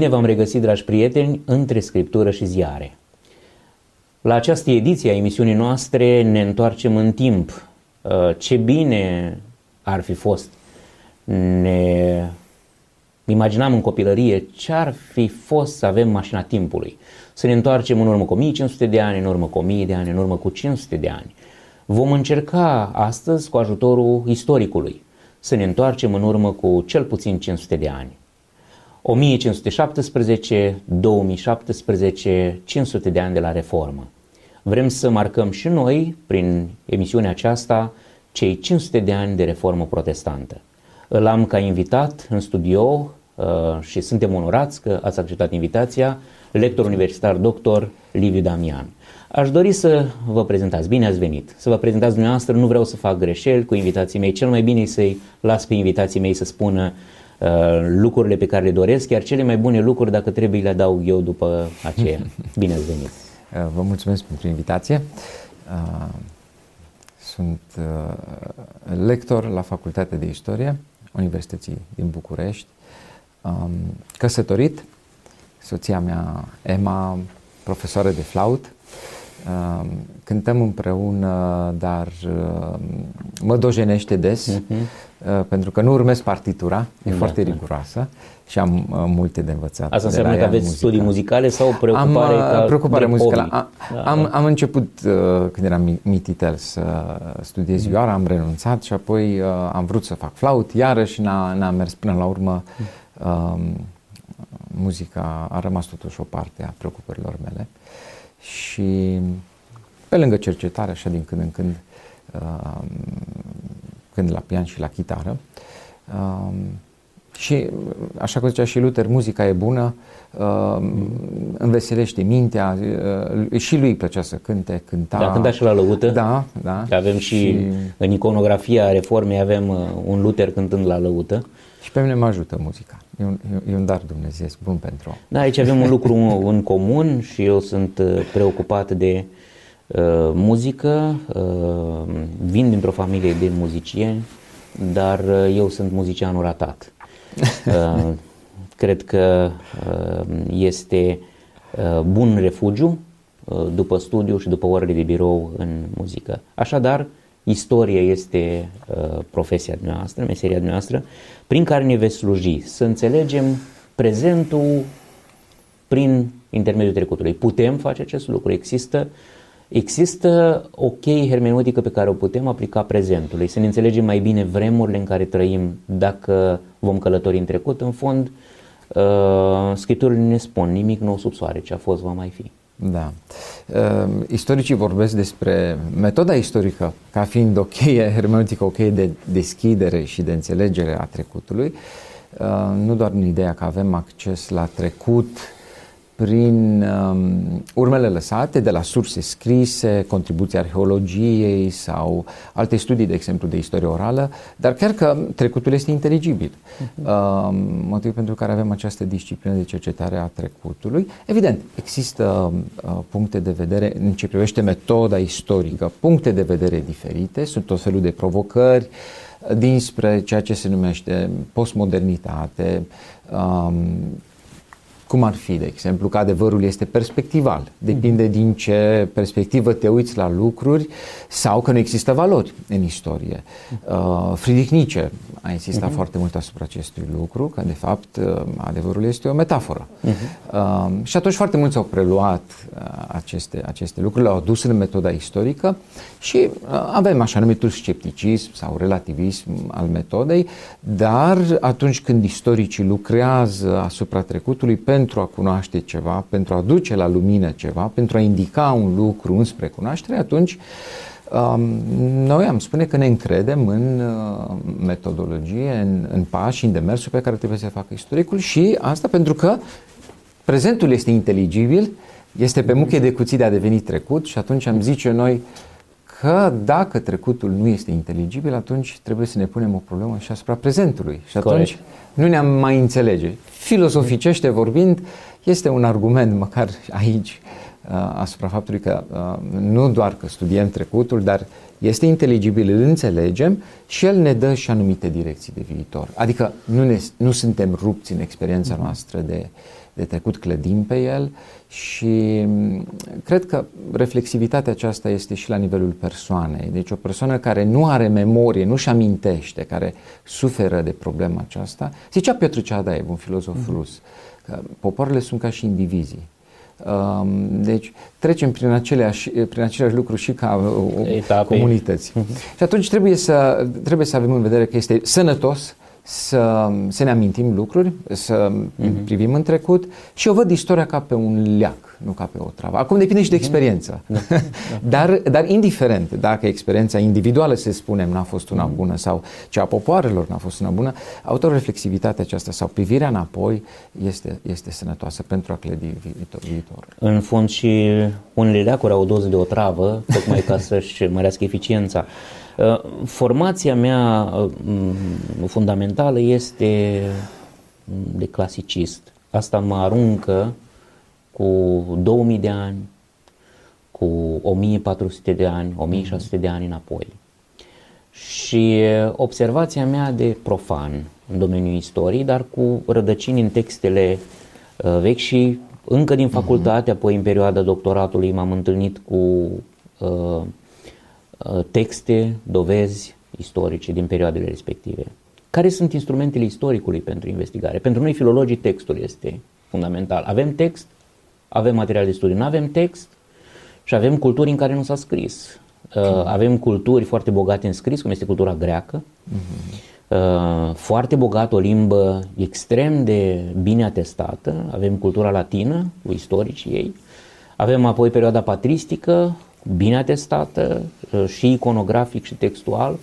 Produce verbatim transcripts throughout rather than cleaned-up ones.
Bine v-am regăsit, dragi prieteni, între scriptură și ziare. La această ediție a emisiunii noastre ne întoarcem în timp. Ce bine ar fi fost, ne imaginam în copilărie ce ar fi fost să avem mașina timpului. Să ne întoarcem în urmă cu o mie cinci sute de ani, în urmă cu o mie de ani, în urmă cu cinci sute de ani. Vom încerca astăzi, cu ajutorul istoricului, să ne întoarcem în urmă cu cel puțin cinci sute de ani. o mie cinci sute șaptesprezece, două mii șaptesprezece, cinci sute de ani de la Reformă. Vrem să marcăm și noi, prin emisiunea aceasta, cei cinci sute de ani de Reformă protestantă. Îl am ca invitat în studio uh, și suntem onorați că ați acceptat invitația, lector universitar doctor Liviu Damian. Aș dori să vă prezentați, bine ați venit, să vă prezentați dumneavoastră, nu vreau să fac greșeli cu invitații mei, cel mai bine e să-i las pe invitații mei să spună uh, lucrurile pe care le doresc, iar cele mai bune lucruri, dacă trebuie, le adaug eu după aceea. Bine ați venit! Vă mulțumesc pentru invitație. Sunt lector la Facultatea de Istorie Universității din București, căsătorit, soția mea Emma, profesoară de flaut. Cântăm împreună, dar mă dojenește des, uh-huh. pentru că nu urmez partitura, e da, foarte riguroasă și am multe de învățat. Asta înseamnă că aveți studii muzicale sau preocupare? Am ca preocupare muzicală. Am, da, am, da. am început, când eram mititel, să studiez vioara, am renunțat și apoi am vrut să fac flaut, iarăși n-a, n-a mers până la urmă. Um, muzica a rămas totuși o parte a preocupărilor mele. Și pe lângă cercetare, așa din când în când, uh, când la pian și la chitară. Uh, și așa cum zicea și Luther, muzica e bună, uh, înveselește mintea, uh, și lui îi plăcea să cânte, cânta. Da, cânta și la lăută. Da, da. Avem și, și în iconografia Reformei avem uh, un Luther cântând la lăută. Și pe mine mă ajută muzica. E un, e un dar dumnezeiesc bun pentru om. Da, aici avem un lucru în comun și eu sunt preocupat de uh, muzică. Uh, vin dintr-o familie de muzicieni, dar uh, eu sunt muzicianul ratat. Uh, cred că uh, este uh, bun refugiu uh, după studiu și după orele de birou în muzică. Așadar, istoria este uh, profesia noastră, meseria noastră, prin care ne veți sluji, să înțelegem prezentul prin intermediul trecutului. Putem face acest lucru. Există, există o cheie hermeneutică pe care o putem aplica prezentului, să ne înțelegem mai bine vremurile în care trăim dacă vom călători în trecut. În fond, uh, Scripturile ne spun nimic nou sub soare, ce a fost va mai fi. Da. Uh, istoricii vorbesc despre metoda istorică ca fiind o cheie hermeneutică, o cheie de deschidere și de înțelegere a trecutului, uh, nu doar în ideea că avem acces la trecut prin um, urmele lăsate de la surse scrise, contribuții arheologiei sau alte studii, de exemplu, de istorie orală, dar chiar că trecutul este inteligibil. Uh-huh. Uh, motiv pentru care avem această disciplină de cercetare a trecutului. Evident, există uh, puncte de vedere, în ce privește metoda istorică, puncte de vedere diferite, sunt tot felul de provocări dinspre ceea ce se numește postmodernitate, um, cum ar fi, de exemplu, că adevărul este perspectival. Depinde din ce perspectivă te uiți la lucruri sau că nu există valori în istorie. Uh, Friedrich Nietzsche a insistat uh-huh. foarte mult asupra acestui lucru, că de fapt adevărul este o metaforă. Uh-huh. Uh, și atunci foarte mulți au preluat uh, aceste, aceste lucruri, le-au adus în metoda istorică și uh, avem așa numitul scepticism sau relativism al metodei, dar atunci când istoricii lucrează asupra trecutului pentru a cunoaște ceva, pentru a duce la lumină ceva, pentru a indica un lucru înspre cunoaștere, atunci um, noi am spune că ne încredem în uh, metodologie, în, în pași, în demersul pe care trebuie să facă istoricul și asta pentru că prezentul este inteligibil, este pe muche de cuțit de a deveni trecut și atunci am zice noi că dacă trecutul nu este inteligibil, atunci trebuie să ne punem o problemă și asupra prezentului. Și atunci Corect. Nu ne-am mai înțelege. Filosoficește vorbind, este un argument măcar aici asupra faptului că nu doar că studiem trecutul, dar este inteligibil, îl înțelegem și el ne dă și anumite direcții de viitor. Adică nu, ne, nu suntem rupți în experiența noastră de de trecut clădim pe el și cred că reflexivitatea aceasta este și la nivelul persoanei. Deci o persoană care nu are memorie, nu-și amintește, care suferă de problema aceasta, zicea Piotr Ceadaev, un filozof mm-hmm. rus, că popoarele sunt ca și indivizii. Deci trecem prin aceleași, prin aceleași lucruri și ca Etape. comunități. Uh-huh. Și atunci trebuie să, trebuie să avem în vedere că este sănătos să, să ne amintim lucruri, să uh-huh. privim în trecut și eu văd istoria ca pe un leac, nu ca pe o travă. Acum depinde și de experiență. Uh-huh. dar, dar indiferent dacă experiența individuală, să spunem, n-a fost una uh-huh. bună sau cea a popoarelor n-a fost una bună, autoreflexivitatea aceasta sau privirea înapoi este, este sănătoasă pentru a clădi viitor, viitor. În fond și unele leacuri au o doză de otravă, tocmai ca să-și mărească eficiența. Formația mea fundamentală este de clasicist. Asta mă aruncă cu două mii de ani, cu o mie patru sute de ani, o mie șase sute de ani înapoi. Și observația mea de profan în domeniul istoriei, dar cu rădăcini în textele vechi și încă din facultate, uh-huh. apoi în perioada doctoratului m-am întâlnit cu uh, texte, dovezi istorice din perioadele respective. Care sunt instrumentele istoricului pentru investigare? Pentru noi, filologii, textul este fundamental. Avem text, avem material de studiu. Nu avem text și avem culturi în care nu s-a scris. Uh, avem culturi foarte bogate în scris, cum este cultura greacă, uh-huh. uh, foarte bogată, o limbă extrem de bine atestată. Avem cultura latină, cu istoricii ei. Avem apoi perioada patristică, bine atestată, și iconografic și textual.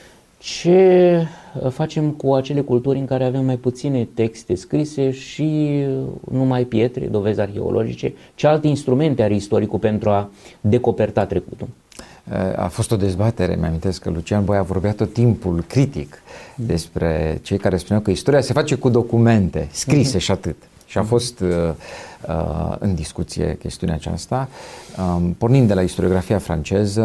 Ce facem cu acele culturi în care avem mai puține texte scrise și numai pietre, dovezi arheologice? Ce alte instrumente are istoricul pentru a decoperta trecutul? A fost o dezbatere, mi-amintesc că Lucian Boia vorbea tot timpul critic despre cei care spuneau că istoria se face cu documente scrise și atât. Și a fost uh, uh, în discuție chestiunea aceasta, um, pornind de la istoriografia franceză,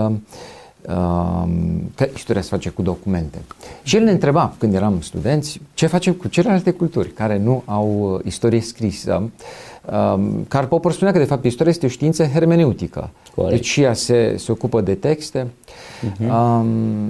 um, că istoria se face cu documente. Și el ne întreba, când eram studenți, ce facem cu celelalte culturi care nu au istorie scrisă. Um, Karl Popper spunea că, de fapt, istoria este o știință hermeneutică. Corect. Deci ea se, se ocupă de texte. Uh-huh. Um,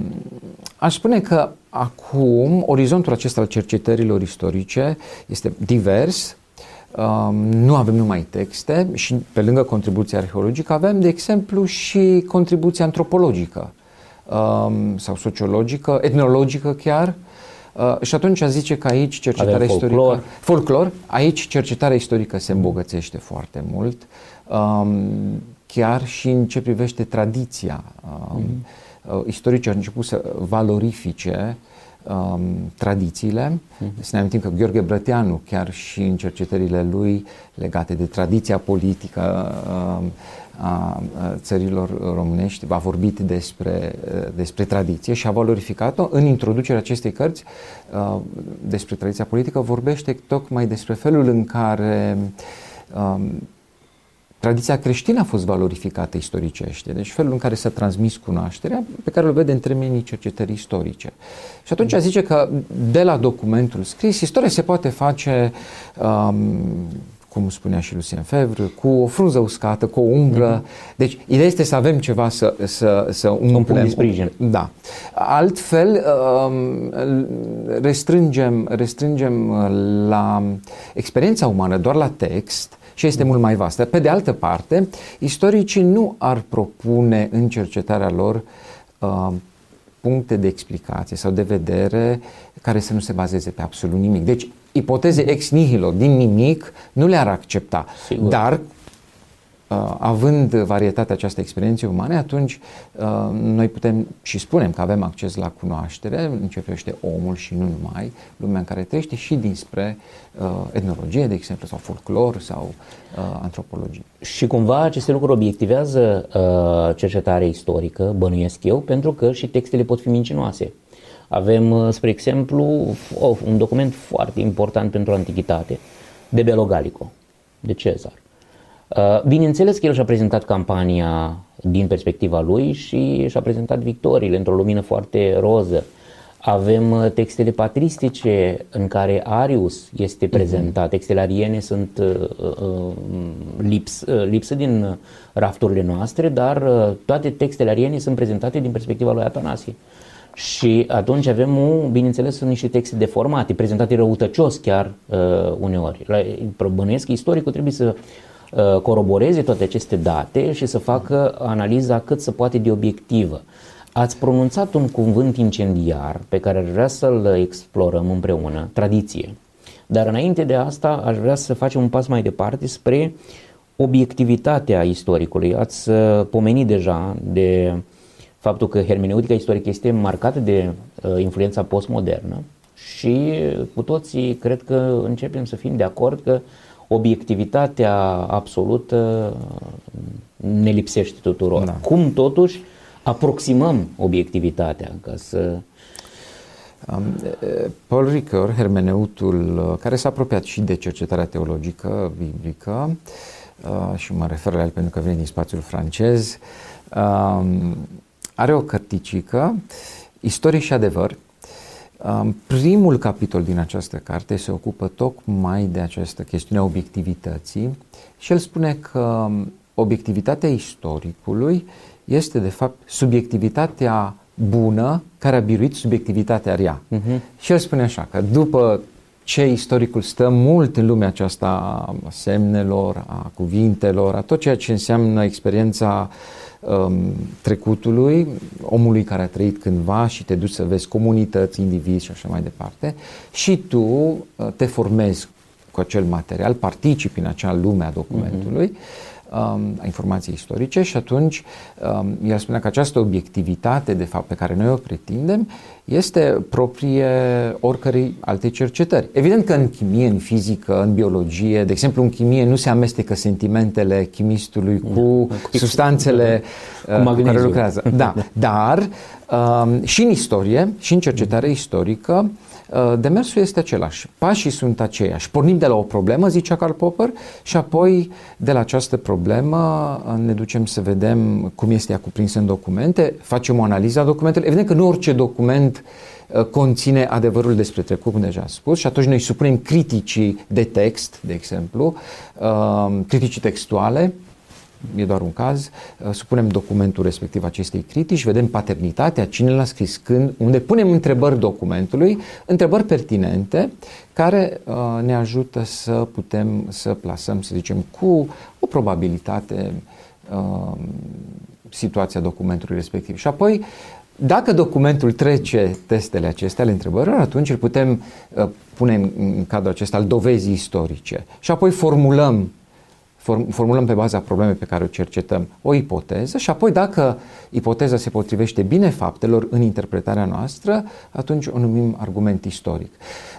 aș spune că acum orizontul acesta al cercetărilor istorice este divers. Um, nu avem numai texte și pe lângă contribuția arheologică avem, de exemplu, și contribuția antropologică um, sau sociologică, etnologică chiar. Uh, și atunci zice că aici cercetarea istorică, folclor. folclor, aici cercetarea istorică se îmbogățește foarte mult, um, chiar și în ce privește tradiția. Um, mm-hmm. uh, istoricii au început să valorifice Um, tradițiile. Uh-huh. Să ne amintim că Gheorghe Brăteanu, chiar și în cercetările lui legate de tradiția politică um, a, a țărilor românești, a vorbit despre, despre tradiție și a valorificat-o. În introducerea acestei cărți uh, despre tradiția politică vorbește tocmai despre felul în care um, tradiția creștină a fost valorificată istoricește, deci felul în care s-a transmis cunoașterea pe care o vede în termenii cercetării istorice. Și atunci zice că de la documentul scris, istoria se poate face, um, cum spunea și Lucien Febvre, cu o frunză uscată, cu o umbră. Mm-hmm. Deci ideea este să avem ceva să, să, să umplem. Un punct de sprijin. Da. Altfel um, restrângem, restrângem la experiența umană doar la text și este mult mai vastă. Pe de altă parte, istoricii nu ar propune în cercetarea lor uh, puncte de explicație sau de vedere care să nu se bazeze pe absolut nimic. Deci, ipoteze ex nihilo, din nimic, nu le-ar accepta. Sigur. Dar, uh, având varietatea aceasta experienței umane, atunci uh, noi putem și spunem că avem acces la cunoaștere, în ce privește omul și nu numai, lumea în care trăiește, și dinspre uh, etnologie, de exemplu, sau folclor, sau uh, antropologie. Și cumva aceste lucruri obiectivează uh, cercetarea istorică, bănuiesc eu, pentru că și textele pot fi mincinoase. Avem, spre exemplu, oh, un document foarte important pentru antichitate, de Bello Gallico, de Cezar. Bineînțeles că el și-a prezentat campania din perspectiva lui și și-a prezentat victoriile într-o lumină foarte roză. Avem textele patristice în care Arius este prezentat. Uh-huh. Textele ariene sunt uh, uh, lips, uh, lipsă din rafturile noastre, dar uh, toate textele ariene sunt prezentate din perspectiva lui Atanasie. Și atunci avem, bineînțeles, sunt niște texte deformate, prezentate răutăcios chiar uh, uneori. Bănuiesc că istoricul trebuie să uh, coroboreze toate aceste date și să facă analiza cât se poate de obiectivă. Ați pronunțat un cuvânt incendiar pe care aș vrea să-l explorăm împreună, tradiție. Dar înainte de asta aș vrea să facem un pas mai departe spre obiectivitatea istoricului. Ați pomenit deja de faptul că hermeneutica istorică este marcată de uh, influența postmodernă și cu toții cred că începem să fim de acord că obiectivitatea absolută ne lipsește tuturor. Da. Cum totuși aproximăm obiectivitatea ca să... Paul Ricoeur, hermeneutul care s-a apropiat și de cercetarea teologică biblică, și mă refer la el pentru că vine din spațiul francez, are o cărticică, Istorie și adevăr. Primul capitol din această carte se ocupă tocmai de această chestiune a obiectivității și el spune că obiectivitatea istoricului este de fapt subiectivitatea bună care a biruit subiectivitatea rea. Uh-huh. Și el spune așa că după ce istoricul stă mult în lumea aceasta a semnelor, a cuvintelor, a tot ceea ce înseamnă experiența um, trecutului, omului care a trăit cândva și te duci să vezi comunități, indivizi și așa mai departe, și tu uh, te formezi cu acel material, participi în acea lume a documentului, uh-huh. a informației istorice și atunci el spunea că această obiectivitate de fapt pe care noi o pretindem este proprie oricărei alte cercetări. Evident că în chimie, în fizică, în biologie, de exemplu în chimie nu se amestecă sentimentele chimistului cu da, substanțele cu, cu care lucrează. Da, dar um, și în istorie și în cercetare istorică demersul este același. Pașii sunt aceiași. Pornim de la o problemă, zicea Karl Popper, și apoi de la această problemă ne ducem să vedem cum este ea cuprinsă în documente, facem o analiză a documentelor. Evident că nu orice document conține adevărul despre trecut, cum deja am spus, și atunci noi supunem criticii de text, de exemplu, criticii textuale, e doar un caz, supunem documentul respectiv acestei critici, vedem paternitatea, cine l-a scris, când, unde punem întrebări documentului, întrebări pertinente care uh, ne ajută să putem să plasăm, să zicem, cu o probabilitate uh, situația documentului respectiv. Și apoi, dacă documentul trece testele acestea ale întrebărilor, atunci îl putem uh, pune în, în cadrul acesta al dovezii istorice. Și apoi formulăm formulăm pe baza problemei pe care o cercetăm o ipoteză și apoi dacă ipoteza se potrivește bine faptelor în interpretarea noastră, atunci o numim argument istoric.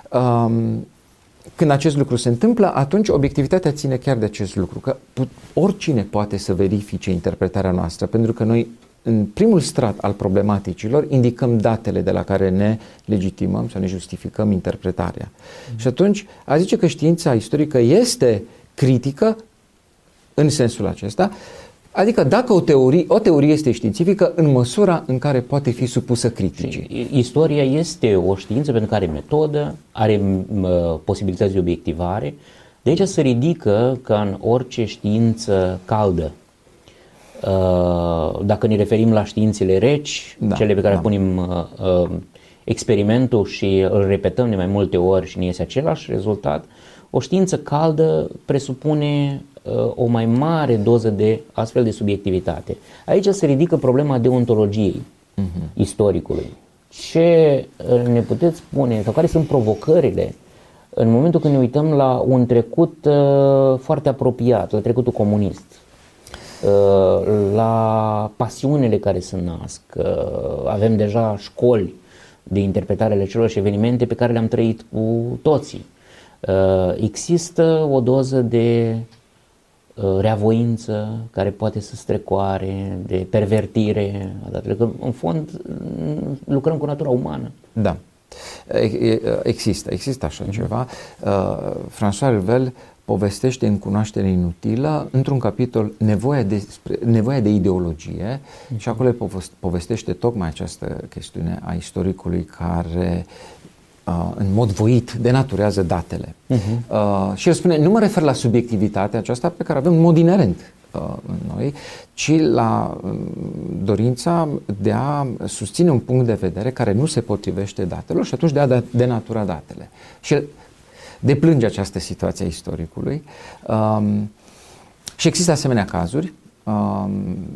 Când acest lucru se întâmplă, atunci obiectivitatea ține chiar de acest lucru, că oricine poate să verifice interpretarea noastră, pentru că noi în primul strat al problematicilor indicăm datele de la care ne legitimăm sau ne justificăm interpretarea. Mm. Și atunci a zice că știința istorică este critică în sensul acesta, adică dacă o teorie, o teorie este științifică în măsura în care poate fi supusă criticii. Istoria este o știință pentru că are metodă, are uh, posibilități de obiectivare. De aici se ridică ca în orice știință caldă. Uh, dacă ne referim la științele reci, da, cele pe care da. punem uh, uh, experimentul și îl repetăm de mai multe ori și ne iese același rezultat, o știință caldă presupune o mai mare doză de astfel de subiectivitate. Aici se ridică problema deontologiei uh-huh. istoricului. Ce ne puteți spune, sau care sunt provocările în momentul când ne uităm la un trecut uh, foarte apropiat, la trecutul comunist, uh, la pasiunile care se nasc, uh, avem deja școli de interpretare ale celor și evenimente pe care le-am trăit cu toții. Uh, există o doză de reavoință care poate să strecoare, de pervertire, că în fond lucrăm cu natura umană. Da, există, există așa uh-huh. ceva. Uh, François Revel povestește în Cunoaștere inutilă, într-un capitol, nevoia de, nevoia de ideologie, uh-huh. și acolo povestește tocmai această chestiune a istoricului care în mod voit denaturează datele. Uh-huh. Uh, și el spune, nu mă refer la subiectivitatea aceasta pe care avem în mod inerent uh, în noi, ci la uh, dorința de a susține un punct de vedere care nu se potrivește datelor și atunci de a denatura datele. Și el deplânge această situație a istoricului. Um, și există asemenea cazuri. Um,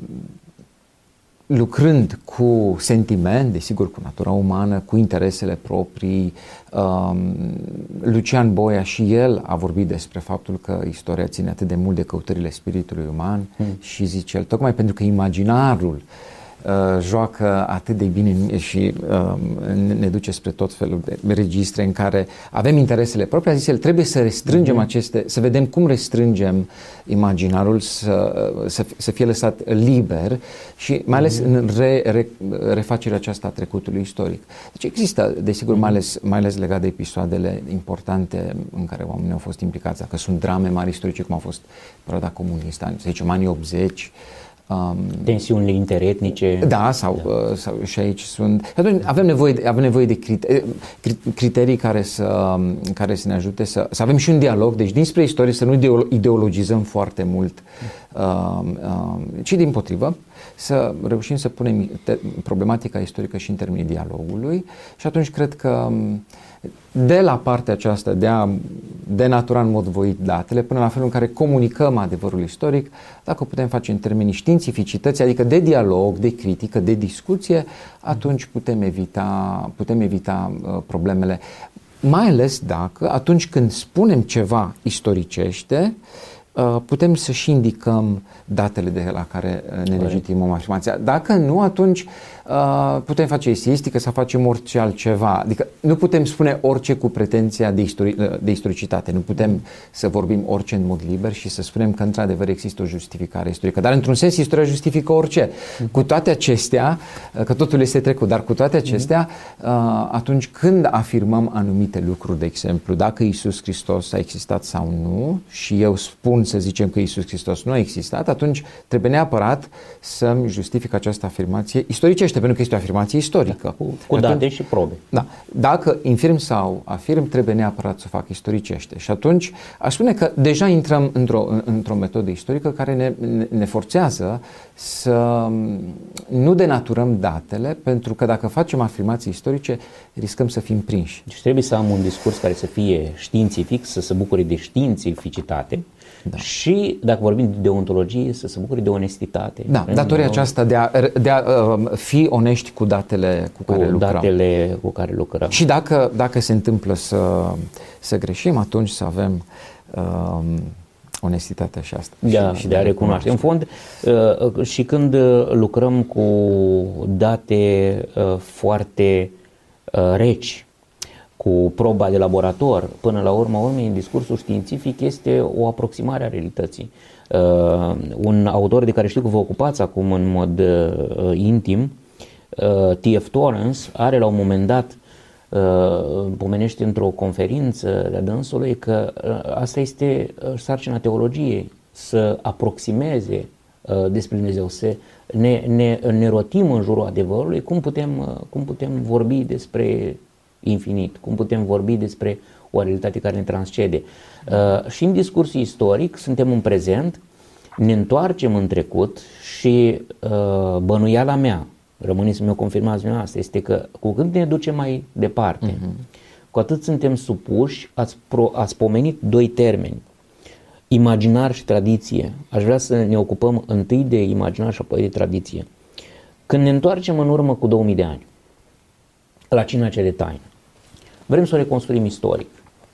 lucrând cu sentiment, desigur cu natura umană, cu interesele proprii. um, Lucian Boia și el a vorbit despre faptul că istoria ține atât de mult de căutările spiritului uman mm. și zice el, tocmai pentru că imaginarul uh, joacă atât de bine și uh, ne duce spre tot felul de registre în care avem interesele proprii, a zis el, trebuie să restrângem mm-hmm. aceste, să vedem cum restrângem imaginarul să, să, să fie lăsat liber și mai ales mm-hmm. în re, re, refacerea aceasta a trecutului istoric. Deci există, desigur, mm-hmm. mai, ales, mai ales legat de episoadele importante în care oamenii au fost implicați, dacă sunt drame mari istorice, cum a fost perioada comunistă, să zicem anii optzeci, Um, tensiunile interetnice. Da, sau, da. Uh, sau și aici sunt. Atunci avem nevoie de, avem nevoie de criterii, criterii care să, care să ne ajute să, să avem și un dialog, deci dinspre istorie să nu ideologizăm foarte mult, uh, uh, ci dimpotrivă să reușim să punem te- problematica istorică și în termenii dialogului și atunci cred că de la partea aceasta de a denatura în mod voit datele până la felul în care comunicăm adevărul istoric, dacă o putem face în termenii științificității, adică de dialog, de critică, de discuție, atunci putem evita, putem evita uh, problemele. Mai ales dacă atunci când spunem ceva istoricește, uh, putem să și indicăm datele de la care ne legitimăm afirmația. Dacă nu, atunci uh, putem face eseistică sau facem orice altceva. Adică nu putem spune orice cu pretenția de, istori- de istoricitate. Nu putem să vorbim orice în mod liber și să spunem că într-adevăr există o justificare istorică. Dar într-un sens istoria justifică orice. Mm-hmm. Cu toate acestea, că totul este trecut, dar cu toate acestea, uh, atunci când afirmăm anumite lucruri, de exemplu, dacă Iisus Hristos a existat sau nu, și eu spun să zicem că Iisus Hristos nu a existat, atunci trebuie neapărat să-mi justific această afirmație istoricește, pentru că este o afirmație istorică. Da, cu, cu date atunci, și probe. Da. Dacă infirm sau afirm, trebuie neapărat să o fac istoricește. Și atunci aș spune că deja intrăm într-o, într-o metodă istorică care ne, ne forțează să nu denaturăm datele, pentru că dacă facem afirmații istorice, riscăm să fim prinși. Deci trebuie să am un discurs care să fie științific, să se bucure de științificitate. Da. Și, dacă vorbim de deontologie, să se bucure de onestitate. Da, datoria aceasta de a, de a uh, fi onești cu datele cu, cu care lucrăm. datele cu care lucrăm. Și dacă, dacă se întâmplă să, să greșim, atunci să avem uh, onestitatea și asta. Da, și, și de a recunoaște. În fond, uh, și când lucrăm cu date uh, foarte uh, reci, cu proba de laborator, până la urma urmei, în discursul științific este o aproximare a realității. Uh, un autor de care știu că vă ocupați acum în mod uh, intim, uh, T F Torrance, are la un moment dat, uh, pomenește într-o conferință de-a dânsului că uh, asta este uh, sarcina teologiei, să aproximeze uh, despre Dumnezeu, să ne, ne, ne rotim în jurul adevărului, cum putem, uh, cum putem vorbi despre infinit, cum putem vorbi despre o realitate care ne transcede. Uh, și în discursul istoric suntem în prezent, ne întoarcem în trecut și uh, bănuiala mea, rămâne să mi-o confirmați dumneavoastră, este că cu cât ne ducem mai departe, uh-huh. cu atât suntem supuși, ați, pro, ați pomenit doi termeni, imaginar și tradiție. Aș vrea să ne ocupăm întâi de imaginar și apoi de tradiție. Când ne întoarcem în urmă cu două mii de ani, la cina cea de taină, vrem să o reconstruim istoric.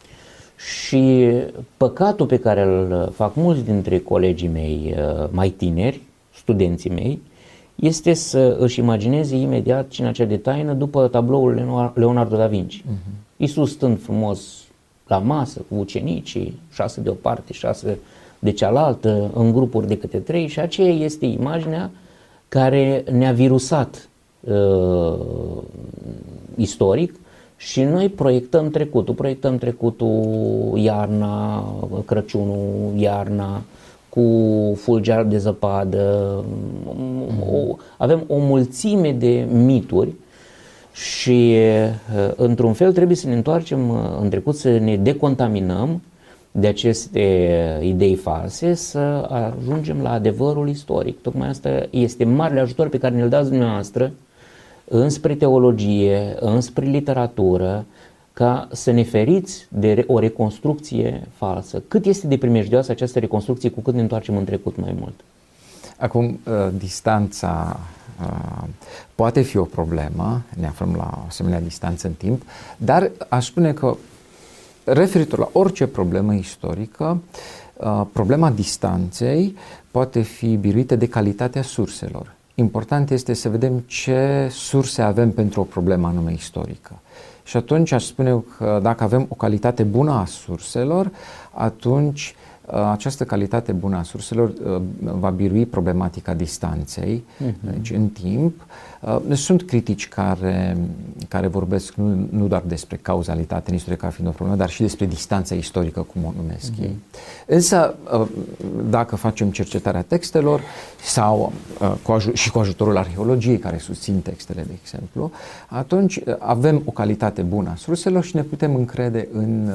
Și păcatul pe care îl fac mulți dintre colegii mei mai tineri, studenții mei, este să își imagineze imediat cina cea de taină după tabloul Leonardo da Vinci. Uh-huh. Iisus stând frumos la masă cu ucenicii, șase de o parte, șase de cealaltă, în grupuri de câte trei, și aceea este imaginea care ne-a virusat uh, istoric și noi proiectăm trecutul, proiectăm trecutul iarna, Crăciunul, iarna, cu fulger de zăpadă, o, avem o mulțime de mituri și într-un fel trebuie să ne întoarcem în trecut, să ne decontaminăm de aceste idei false, să ajungem la adevărul istoric. Tocmai asta este marele ajutor pe care ne-l dați dumneavoastră înspre teologie, înspre literatură, ca să ne feriți de o reconstrucție falsă. Cât este de primejdioasă această reconstrucție, cu cât ne întoarcem în trecut mai mult? Acum, distanța poate fi o problemă, ne aflăm la o asemenea distanță în timp, dar aș spune că referitor la orice problemă istorică, problema distanței poate fi biruită de calitatea surselor. Important este să vedem ce surse avem pentru o problemă anume istorică. Și atunci aș spune că dacă avem o calitate bună a surselor, atunci această calitate bună a surselor va birui problematica distanței, uh-huh. deci în timp. Sunt critici care, care vorbesc nu, nu doar despre cauzalitate în istorie ca fiind o problemă, dar și despre distanța istorică, cum o numesc uh-huh. ei. Însă, dacă facem cercetarea textelor sau cu aj- și cu ajutorul arheologiei care susțin textele, de exemplu, atunci avem o calitate bună a surselor și ne putem încrede în,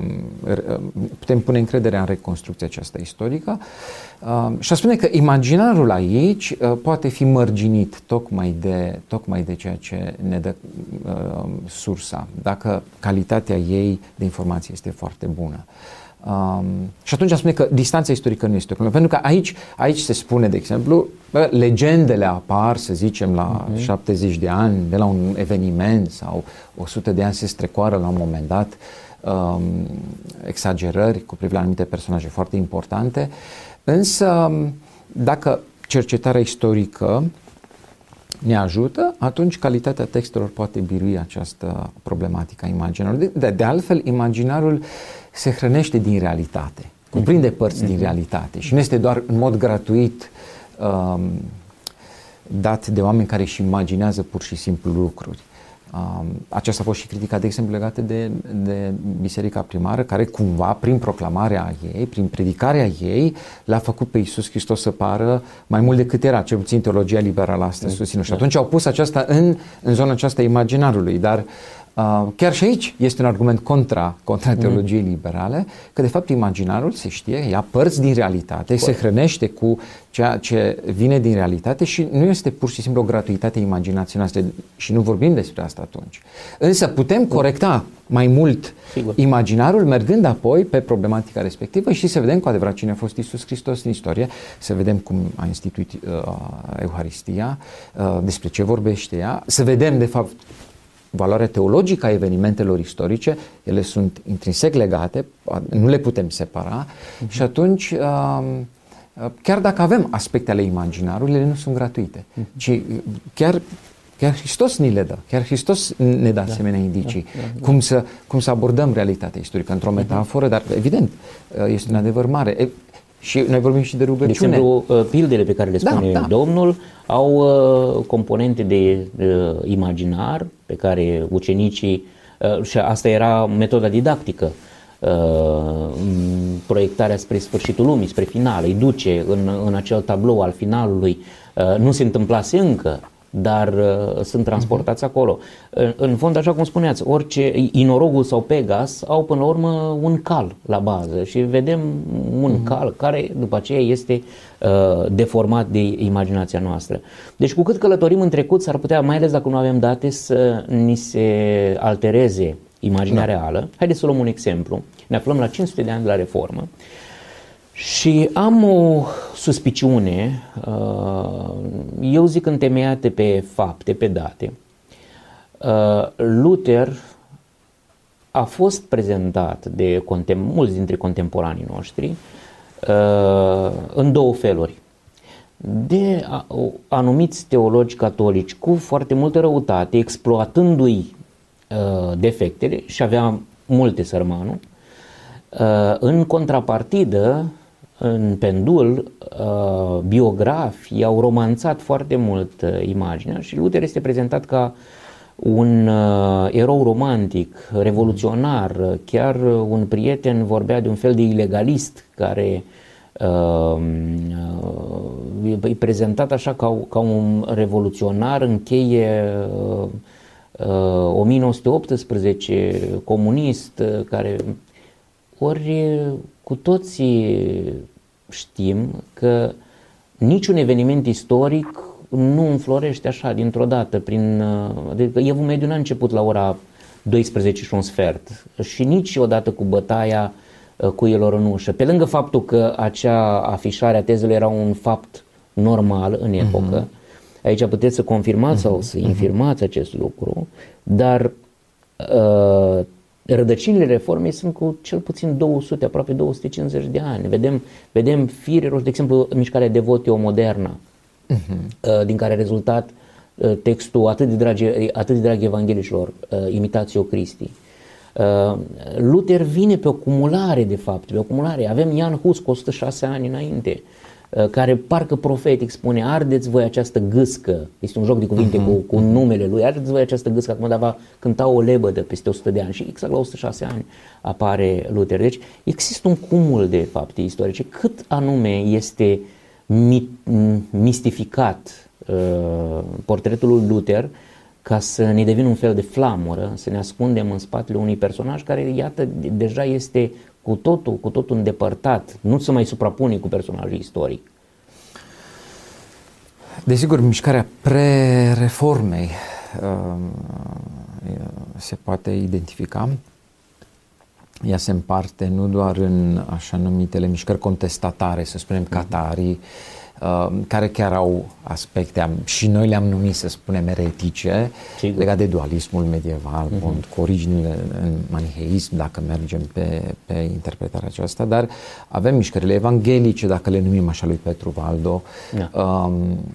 putem pune încrederea în reconstrucția aceasta istorică. Și aș spune că imaginarul aici poate fi mărginit tocmai de, tocmai de ceea ce ne dă uh, sursa, dacă calitatea ei de informație este foarte bună. Um, și atunci aș spune că distanța istorică nu este o problemă, pentru că aici, aici se spune, de exemplu, bă, legendele apar, să zicem, la uh-huh. șaptezeci de ani, de la un eveniment sau o sută de ani se strecoară la un moment dat, um, exagerări cu privire la anumite personaje foarte importante, însă dacă cercetarea istorică ne ajută, atunci calitatea textelor poate birui această problematică a imaginarului. De, de altfel, imaginarul se hrănește din realitate, cuprinde părți mm-hmm. din realitate și nu este doar în mod gratuit um, dat de oameni care își imaginează pur și simplu lucruri. Um, aceasta a fost și critica, de exemplu, legată de, de Biserica Primară, care cumva, prin proclamarea ei, prin predicarea ei, l-a făcut pe Iisus Hristos să pară mai mult decât era, cel puțin teologia liberală asta susținut. Și atunci au pus aceasta în, în zona aceasta imaginarului, dar uh, chiar și aici este un argument contra, contra teologiei liberale, că de fapt imaginarul, se știe, ia părți din realitate, se hrănește cu ceea ce vine din realitate și nu este pur și simplu o gratuitate imaginației noastre și nu vorbim despre asta atunci. Însă putem corecta mai mult Sigur. imaginarul mergând apoi pe problematica respectivă și să vedem cu adevărat cine a fost Iisus Hristos în istorie, să vedem cum a instituit uh, Euharistia, uh, despre ce vorbește ea, să vedem de fapt valoarea teologică a evenimentelor istorice, ele sunt intrinsec legate, nu le putem separa uh-huh. și atunci uh, chiar dacă avem aspecte ale imaginarului, ele nu sunt gratuite, uh-huh. ci chiar, chiar Hristos ni le dă, chiar Hristos ne dă asemenea indicii, da, da, da. Cum, să, cum să abordăm realitatea istorică într-o metaforă, uh-huh. dar evident este un adevăr mare. Și noi vorbim și de rugăciune. De exemplu, pildele pe care le spune da, da. Domnul au uh, componente de uh, imaginar pe care ucenicii, uh, și asta era metoda didactică, uh, proiectarea spre sfârșitul lumii, spre final, îi duce în, în acel tablou al finalului, uh, nu se întâmplase încă, dar uh, sunt transportați uh-huh. acolo. Uh, în fond, așa cum spuneați, orice inorogul sau Pegas au până la urmă un cal la bază și vedem un uh-huh. cal care după aceea este uh, deformat de imaginația noastră. Deci cu cât călătorim în trecut, s-ar putea, mai ales dacă nu avem date, să ni se altereze imaginea da. reală. Haideți să luăm un exemplu. Ne aflăm la cinci sute de ani de la Reformă. Și am o suspiciune, eu zic întemeiate pe fapte, pe date. Luther a fost prezentat de contem- mulți dintre contemporanii noștri în două feluri. De anumiți teologi catolici cu foarte multă răutate, exploatându-i defectele, și avea multe sărmanul. În contrapartidă, în pendul, biografii au romanțat foarte mult imaginea și Luther este prezentat ca un uh, erou romantic, revoluționar, chiar un prieten vorbea de un fel de ilegalist care uh, uh, e prezentat așa ca, ca un revoluționar, încheie uh, uh, o mie nouă sute optsprezece, comunist, uh, care ori cu toții știm că niciun eveniment istoric nu înflorește așa dintr-o dată. Prin, adică Evul Mediu n-a început la ora douăsprezece și un sfert și niciodată cu bătaia cuiilor în ușă. Pe lângă faptul că acea afișare a tezelor era un fapt normal în epocă, uh-huh. aici puteți să confirmați uh-huh. sau să infirmați uh-huh. acest lucru, dar uh, rădăcinile reformei sunt cu cel puțin două sute, aproape două sute cincizeci de ani. Vedem, vedem fire roșii, de exemplu, mișcarea Devotio Moderna, uh-huh. din care a rezultat textul atât de drag, atât de drag evanghelicilor, Imitatio Christi. Luther vine pe o cumulare, de fapt, pe o cumulare. Avem Jan Hus cu o sută șase ani înainte, care parcă profetic spune: ardeți voi această gâscă, este un joc de cuvinte uh-huh. cu, cu numele lui, ardeți voi această gâscă, acum dar va cânta o lebădă peste o sută de ani, și exact la o sută șase ani apare Luther. Deci există un cumul de fapte istorice. Cât anume este mi, mistificat uh, portretul lui Luther, ca să ne devină un fel de flamură, să ne ascundem în spatele unui personaj care, iată, deja este cu totul, cu totul îndepărtat, nu se mai suprapune cu personajul istoric. Desigur, mișcarea pre-reformei uh, se poate identifica. Ea se împarte nu doar în așa numitele mișcări contestatare, să spunem catarii, uh, care chiar au aspecte, și noi le-am numit, să spunem, eretice, sigur, legate de dualismul medieval, uh-huh. cu originile în maniheism, dacă mergem pe, pe interpretarea aceasta, dar avem mișcările evanghelice, dacă le numim așa, lui Petru Valdo. Da. Um,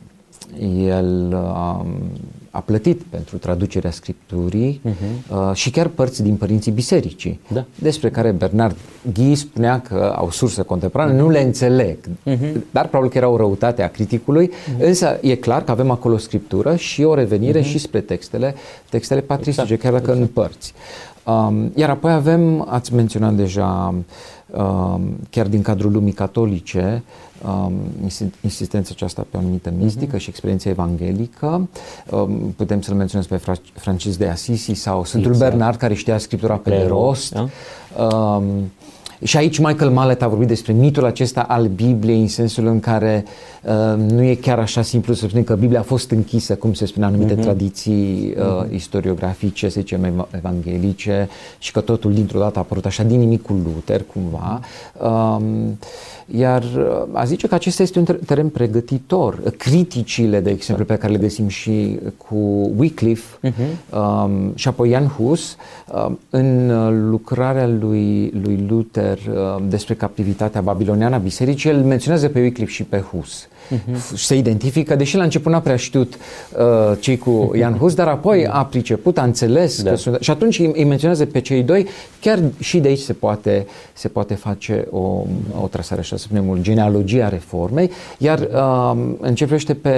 el um, a plătit pentru traducerea Scripturii uh-huh. uh, și chiar părți din părinții bisericii, da. despre care Bernard Ghi spunea că au sursă contemporană, uh-huh. nu le înțeleg, uh-huh. dar probabil că era o răutate a criticului, uh-huh. însă e clar că avem acolo Scriptură și o revenire uh-huh. și spre textele, textele patristice, exact. chiar dacă exact. în părți. Um, iar apoi avem, ați menționat deja, um, chiar din cadrul lumii catolice, um, insistența aceasta pe o anumită mistică uh-huh. și experiența evanghelică. Um, putem să-l menționăm pe Fra- Francis de Assisi sau Sfântul exact. Bernard, care știa Scriptura pe de rost. Da? Um, Și aici Michael Mallet a vorbit despre mitul acesta al Bibliei, în sensul în care uh, nu e chiar așa simplu să spunem că Biblia a fost închisă, cum se spune, anumite uh-huh. tradiții uh, uh-huh. istoriografice, să zicem, evanghelice, și că totul dintr-o dată a apărut așa din nimic cu Luther, cumva. Uh, iar a zice că acesta este un teren pregătitor. Criticile, de exemplu, pe care le găsim și cu Wycliffe uh-huh. um, și apoi Jan Hus, um, în lucrarea lui, lui Luther uh, despre captivitatea babiloniană a bisericii, el menționează pe Wycliffe și pe Hus. Uh-huh. Se identifică, deși la început n-a prea știut uh, cei cu Jan Hus, dar apoi a priceput, a înțeles da. că sunt, și atunci îi, îi menționează pe cei doi. Chiar și de aici se poate, se poate face o, o trasare, așa să spunem, o genealogie a reformei, iar uh, începește pe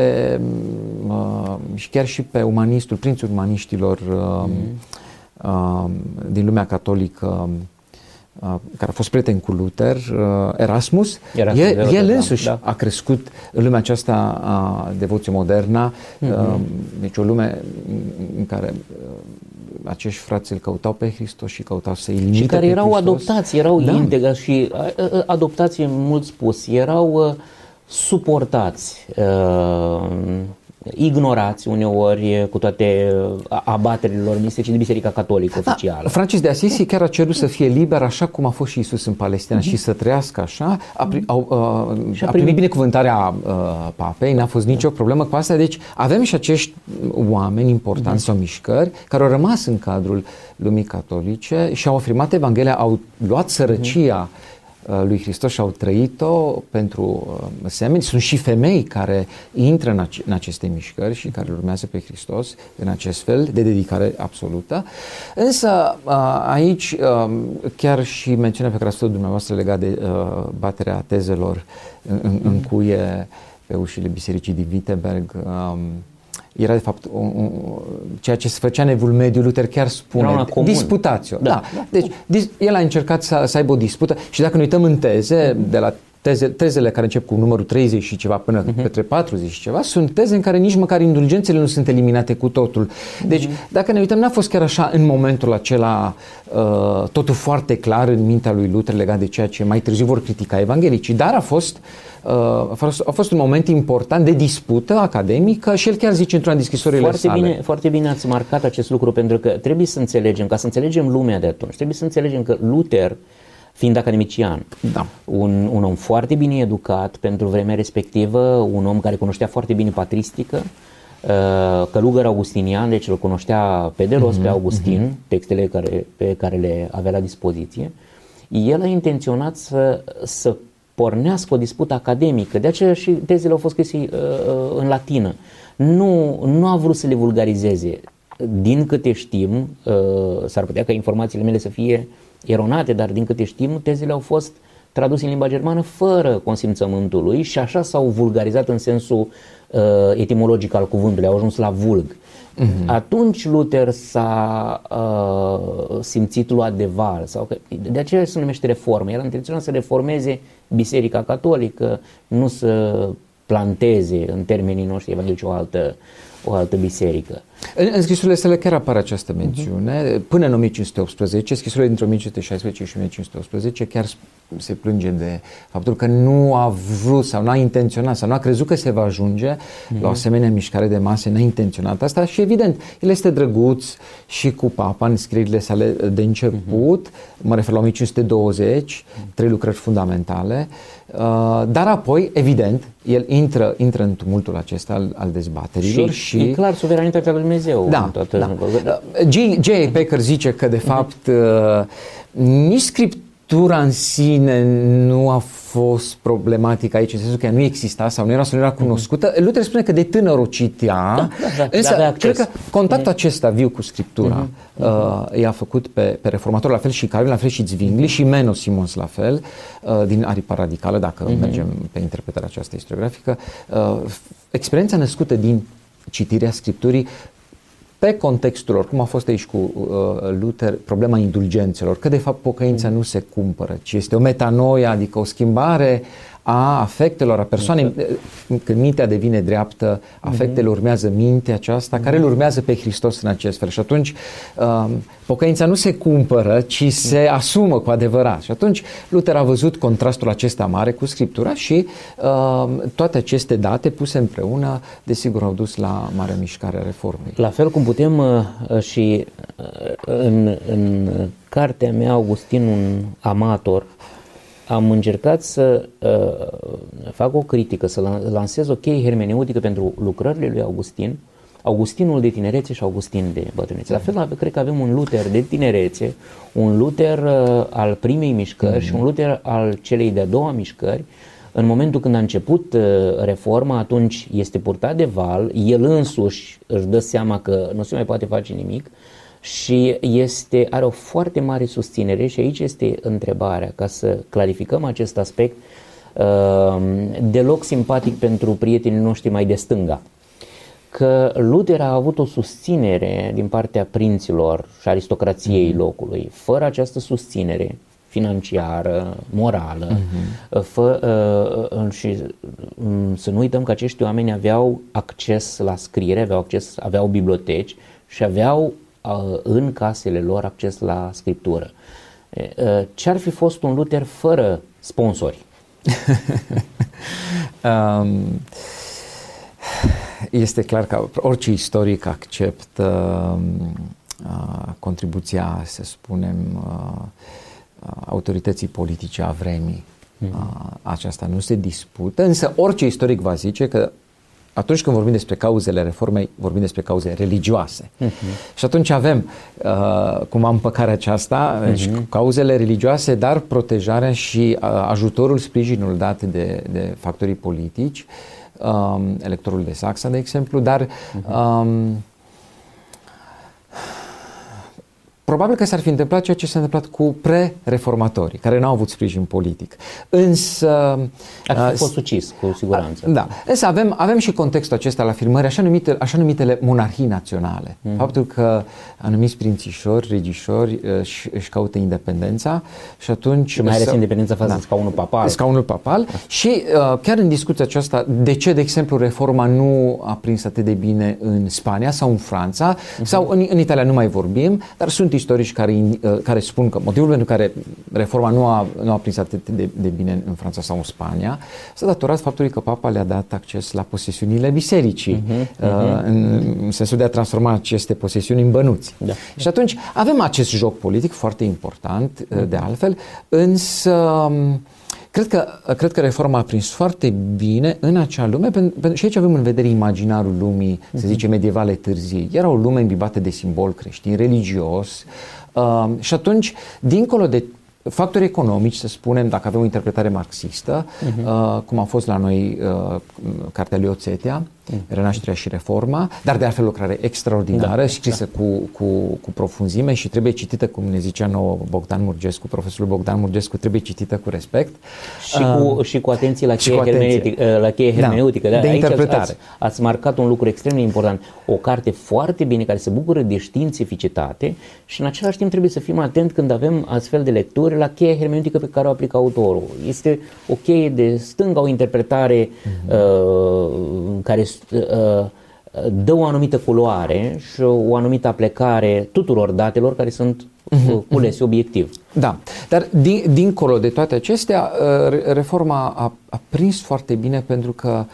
uh, și chiar și pe umanistul, prințul umaniștilor uh, uh, din lumea catolică, care a fost prieten cu Luther, Erasmus, Erasmus el, el însuși da. a crescut în lumea aceasta a devoției modernă, mm-hmm. deci o lume în care acești frați îl căutau pe Hristos și căutau să-i limite și care pe erau Hristos. adoptați, erau da. integrați și adoptați, mult spus, erau suportați, ignorați uneori, cu toate abaterile lor mistice, de Biserica Catolică da, oficială. Francis de Assisi chiar a cerut să fie liber, așa cum a fost și Iisus în Palestina, mm-hmm. și să trăiască așa. A, pri, a, a, a primit, primit binecuvântarea a, papei, n-a fost nicio problemă cu asta. Deci avem și acești oameni importanți mm-hmm. sau mișcări care au rămas în cadrul lumii catolice și au afirmat Evanghelia, au luat sărăcia mm-hmm. lui Hristos și au trăit-o pentru uh, semeni. Sunt și femei care intră în, ace- în aceste mișcări și care urmează pe Hristos în acest fel de dedicare absolută. Însă uh, aici uh, chiar și mențiunea pe care ați făcut dumneavoastră legat de uh, baterea tezelor în, în, în cuie pe ușile bisericii din Wittenberg, um, era de fapt un, un, ceea ce se făcea în Evul Mediu, Luther chiar spune, disputatio. Da, da. Da. Deci dis, el a încercat să, să aibă o dispută și dacă ne uităm în teze, de la teze, tezele care încep cu numărul treizeci și ceva până uh-huh. către patruzeci și ceva, sunt teze în care nici măcar indulgențele nu sunt eliminate cu totul. Deci, uh-huh. dacă ne uităm, n-a fost chiar așa în momentul acela uh, totul foarte clar în mintea lui Luther legat de ceea ce mai târziu vor critica evanghelicii, dar a fost Uh, a, fost, a fost un moment important de dispută academică și el chiar zice într-una din scrisorile foarte sale. Bine, foarte bine ați marcat acest lucru, pentru că trebuie să înțelegem, ca să înțelegem lumea de atunci, trebuie să înțelegem că Luther, fiind academician, da. un, un om foarte bine educat pentru vremea respectivă, un om care cunoștea foarte bine patristică, uh, călugăr augustinian, deci îl cunoștea pe de rost, uh-huh, pe Augustin, uh-huh. textele care, pe care le avea la dispoziție, el a intenționat să, să pornească o dispută academică, de aceea și tezele au fost scrise uh, în latină. Nu, nu a vrut să le vulgarizeze. Din câte știm, uh, s-ar putea ca informațiile mele să fie eronate, dar din câte știm, tezele au fost traduse în limba germană fără consimțământul lui și așa s-au vulgarizat în sensul uh, etimologic al cuvântului, au ajuns la vulg. Uh-huh. Atunci Luther s-a uh, simțit luat de val, sau că, de aceea se numește reformă. El a intenționat să reformeze Biserica Catolică, nu să planteze în termenii noștri evanghelici o altă, o altă biserică. În, în scrisurile sale chiar apare această mențiune. Uh-huh. Până în o mie cinci sute optsprezece, scrisurile dintre o mie cinci sute șaisprezece și o mie cinci sute optsprezece chiar se plânge de faptul că nu a vrut sau nu a intenționat sau nu a crezut că se va ajunge uh-huh. la o asemenea mișcare de mase, n-a intenționat asta și evident, el este drăguț și cu papa în scrierile sale de început, uh-huh. mă refer la o mie cinci sute douăzeci, uh-huh. trei lucrări fundamentale, uh, dar apoi, evident, el intră, intră în tumultul acesta al, al dezbaterilor și... și... E clar, suveranitatea lui Dumnezeu. Da, toată da. J A. Packer zice că de fapt uh, nici scriptura în sine nu a fost problematică aici, în sensul că ea nu exista sau nu era sau nu era cunoscută. Mm-hmm. Luther spune că de tânăr o citea, da, da, da, însă cred că contactul mm-hmm. acesta viu cu scriptura mm-hmm. uh, i-a făcut pe, pe reformator, la fel și Calvin, la fel și Zwingli și Menno Simons la fel, uh, din aripa radicală, dacă mm-hmm. mergem pe interpretarea aceasta istoriografică. Uh, experiența născută din citirea Scripturii pe contextul lor, cum a fost aici cu uh, Luther, problema indulgențelor, că de fapt pocăința nu se cumpără, ci este o metanoia, adică o schimbare a afectelor, a persoanei. Când mintea devine dreaptă, afectele urmează mintea aceasta, care îl urmează pe Hristos în acest fel. Și atunci uh, pocăința nu se cumpără, ci se asumă cu adevărat. Și atunci Luther a văzut contrastul acesta mare cu Scriptura și uh, toate aceste date puse împreună, desigur, au dus la marea mișcare a reformei. La fel cum putem uh, și uh, în, în cartea mea, Augustin, un amator, am încercat să uh, fac o critică, să lansez o cheie hermeneutică pentru lucrările lui Augustin, Augustinul de tinerețe și Augustin de bătrânețe. La fel, cred că avem un Luther de tinerețe, un Luther uh, al primei mișcări mm-hmm. și un Luther al celei de-a doua mișcări. În momentul când a început uh, reforma, atunci este purtat de val, el însuși își dă seama că nu se mai poate face nimic, și este, are o foarte mare susținere și aici este întrebarea, ca să clarificăm acest aspect, uh, deloc simpatic pentru prietenii noștri mai de stânga, că Luther a avut o susținere din partea prinților și aristocrației mm-hmm. locului. Fără această susținere financiară, morală, mm-hmm. fă, uh, și um, să nu uităm că acești oameni aveau acces la scriere, aveau acces, aveau biblioteci și aveau în casele lor acces la scriptură. Ce-ar fi fost un Luther fără sponsori? um, este clar că orice istoric acceptă uh, contribuția, să spunem, uh, autorității politice a vremii. Mm-hmm. Uh, aceasta nu se dispută, însă orice istoric va zice că atunci când vorbim despre cauzele reformei, vorbim despre cauze religioase. Uh-huh. Și atunci avem uh, cum împăcarea aceasta, uh-huh. deci cauzele religioase, dar protejarea și uh, ajutorul, sprijinul dat de, de factorii politici, um, electorul de Saxa, de exemplu, dar uh-huh. um, probabil că s-ar fi întâmplat ceea ce s-a întâmplat cu pre-reformatorii, care n-au avut sprijin politic. Însă... Ar fi fost ucis, cu siguranță. Da. Însă avem, avem și contextul acesta al afirmării, așa, numite, așa numitele monarhii naționale. Mm. Faptul că anumiți prințișori, regișori își, își caută independența și atunci... Și mai ales independența față da. de scaunul papal. Scaunul papal. Da. Și uh, chiar în discuția aceasta, de ce, de exemplu, reforma nu a prins atât de bine în Spania sau în Franța, mm-hmm. sau în, în Italia nu mai vorbim, dar sunt istorici care, care spun că motivul pentru care reforma nu a, nu a prins atât de, de bine în Franța sau în Spania s-a datorat faptului că Papa le-a dat acces la posesiunile bisericii, uh-huh, uh-huh. în, în sensul de a transforma aceste posesiuni în bănuți. Da. Și atunci avem acest joc politic foarte important, uh-huh. de altfel, însă cred că, cred că reforma a prins foarte bine în acea lume, pentru, pentru, și aici avem în vedere imaginarul lumii, uh-huh. să zicem, medievale târzii. Era o lume îmbibată de simbol creștin, religios, uh, și atunci, dincolo de factori economici, să spunem, dacă avem o interpretare marxistă, uh-huh. uh, cum a fost la noi uh, cartea lui Oțetea, uh-huh. Renașterea și Reforma, dar de altfel o lucrare extraordinară, da, scrisă da. Cu, cu, cu profunzime și trebuie citită, cum ne zicea nouă Bogdan Murgescu, profesorul Bogdan Murgescu, trebuie citită cu respect. Și, uh, cu, și cu atenție la cheie hermeneutică. La cheie hermeneutică da, de aici interpretare. Ați, ați marcat un lucru extrem de important. O carte foarte bine, care se bucură de științificitate și în același timp trebuie să fim atent când avem astfel de lecturi la cheia hermeneutică pe care o aplică autorul. Este o cheie de stânga, o interpretare mm-hmm. uh, care uh, dă o anumită culoare și o anumită aplecare tuturor datelor care sunt uh, culese obiectiv. Da, dar din, dincolo de toate acestea, uh, reforma a, a prins foarte bine pentru că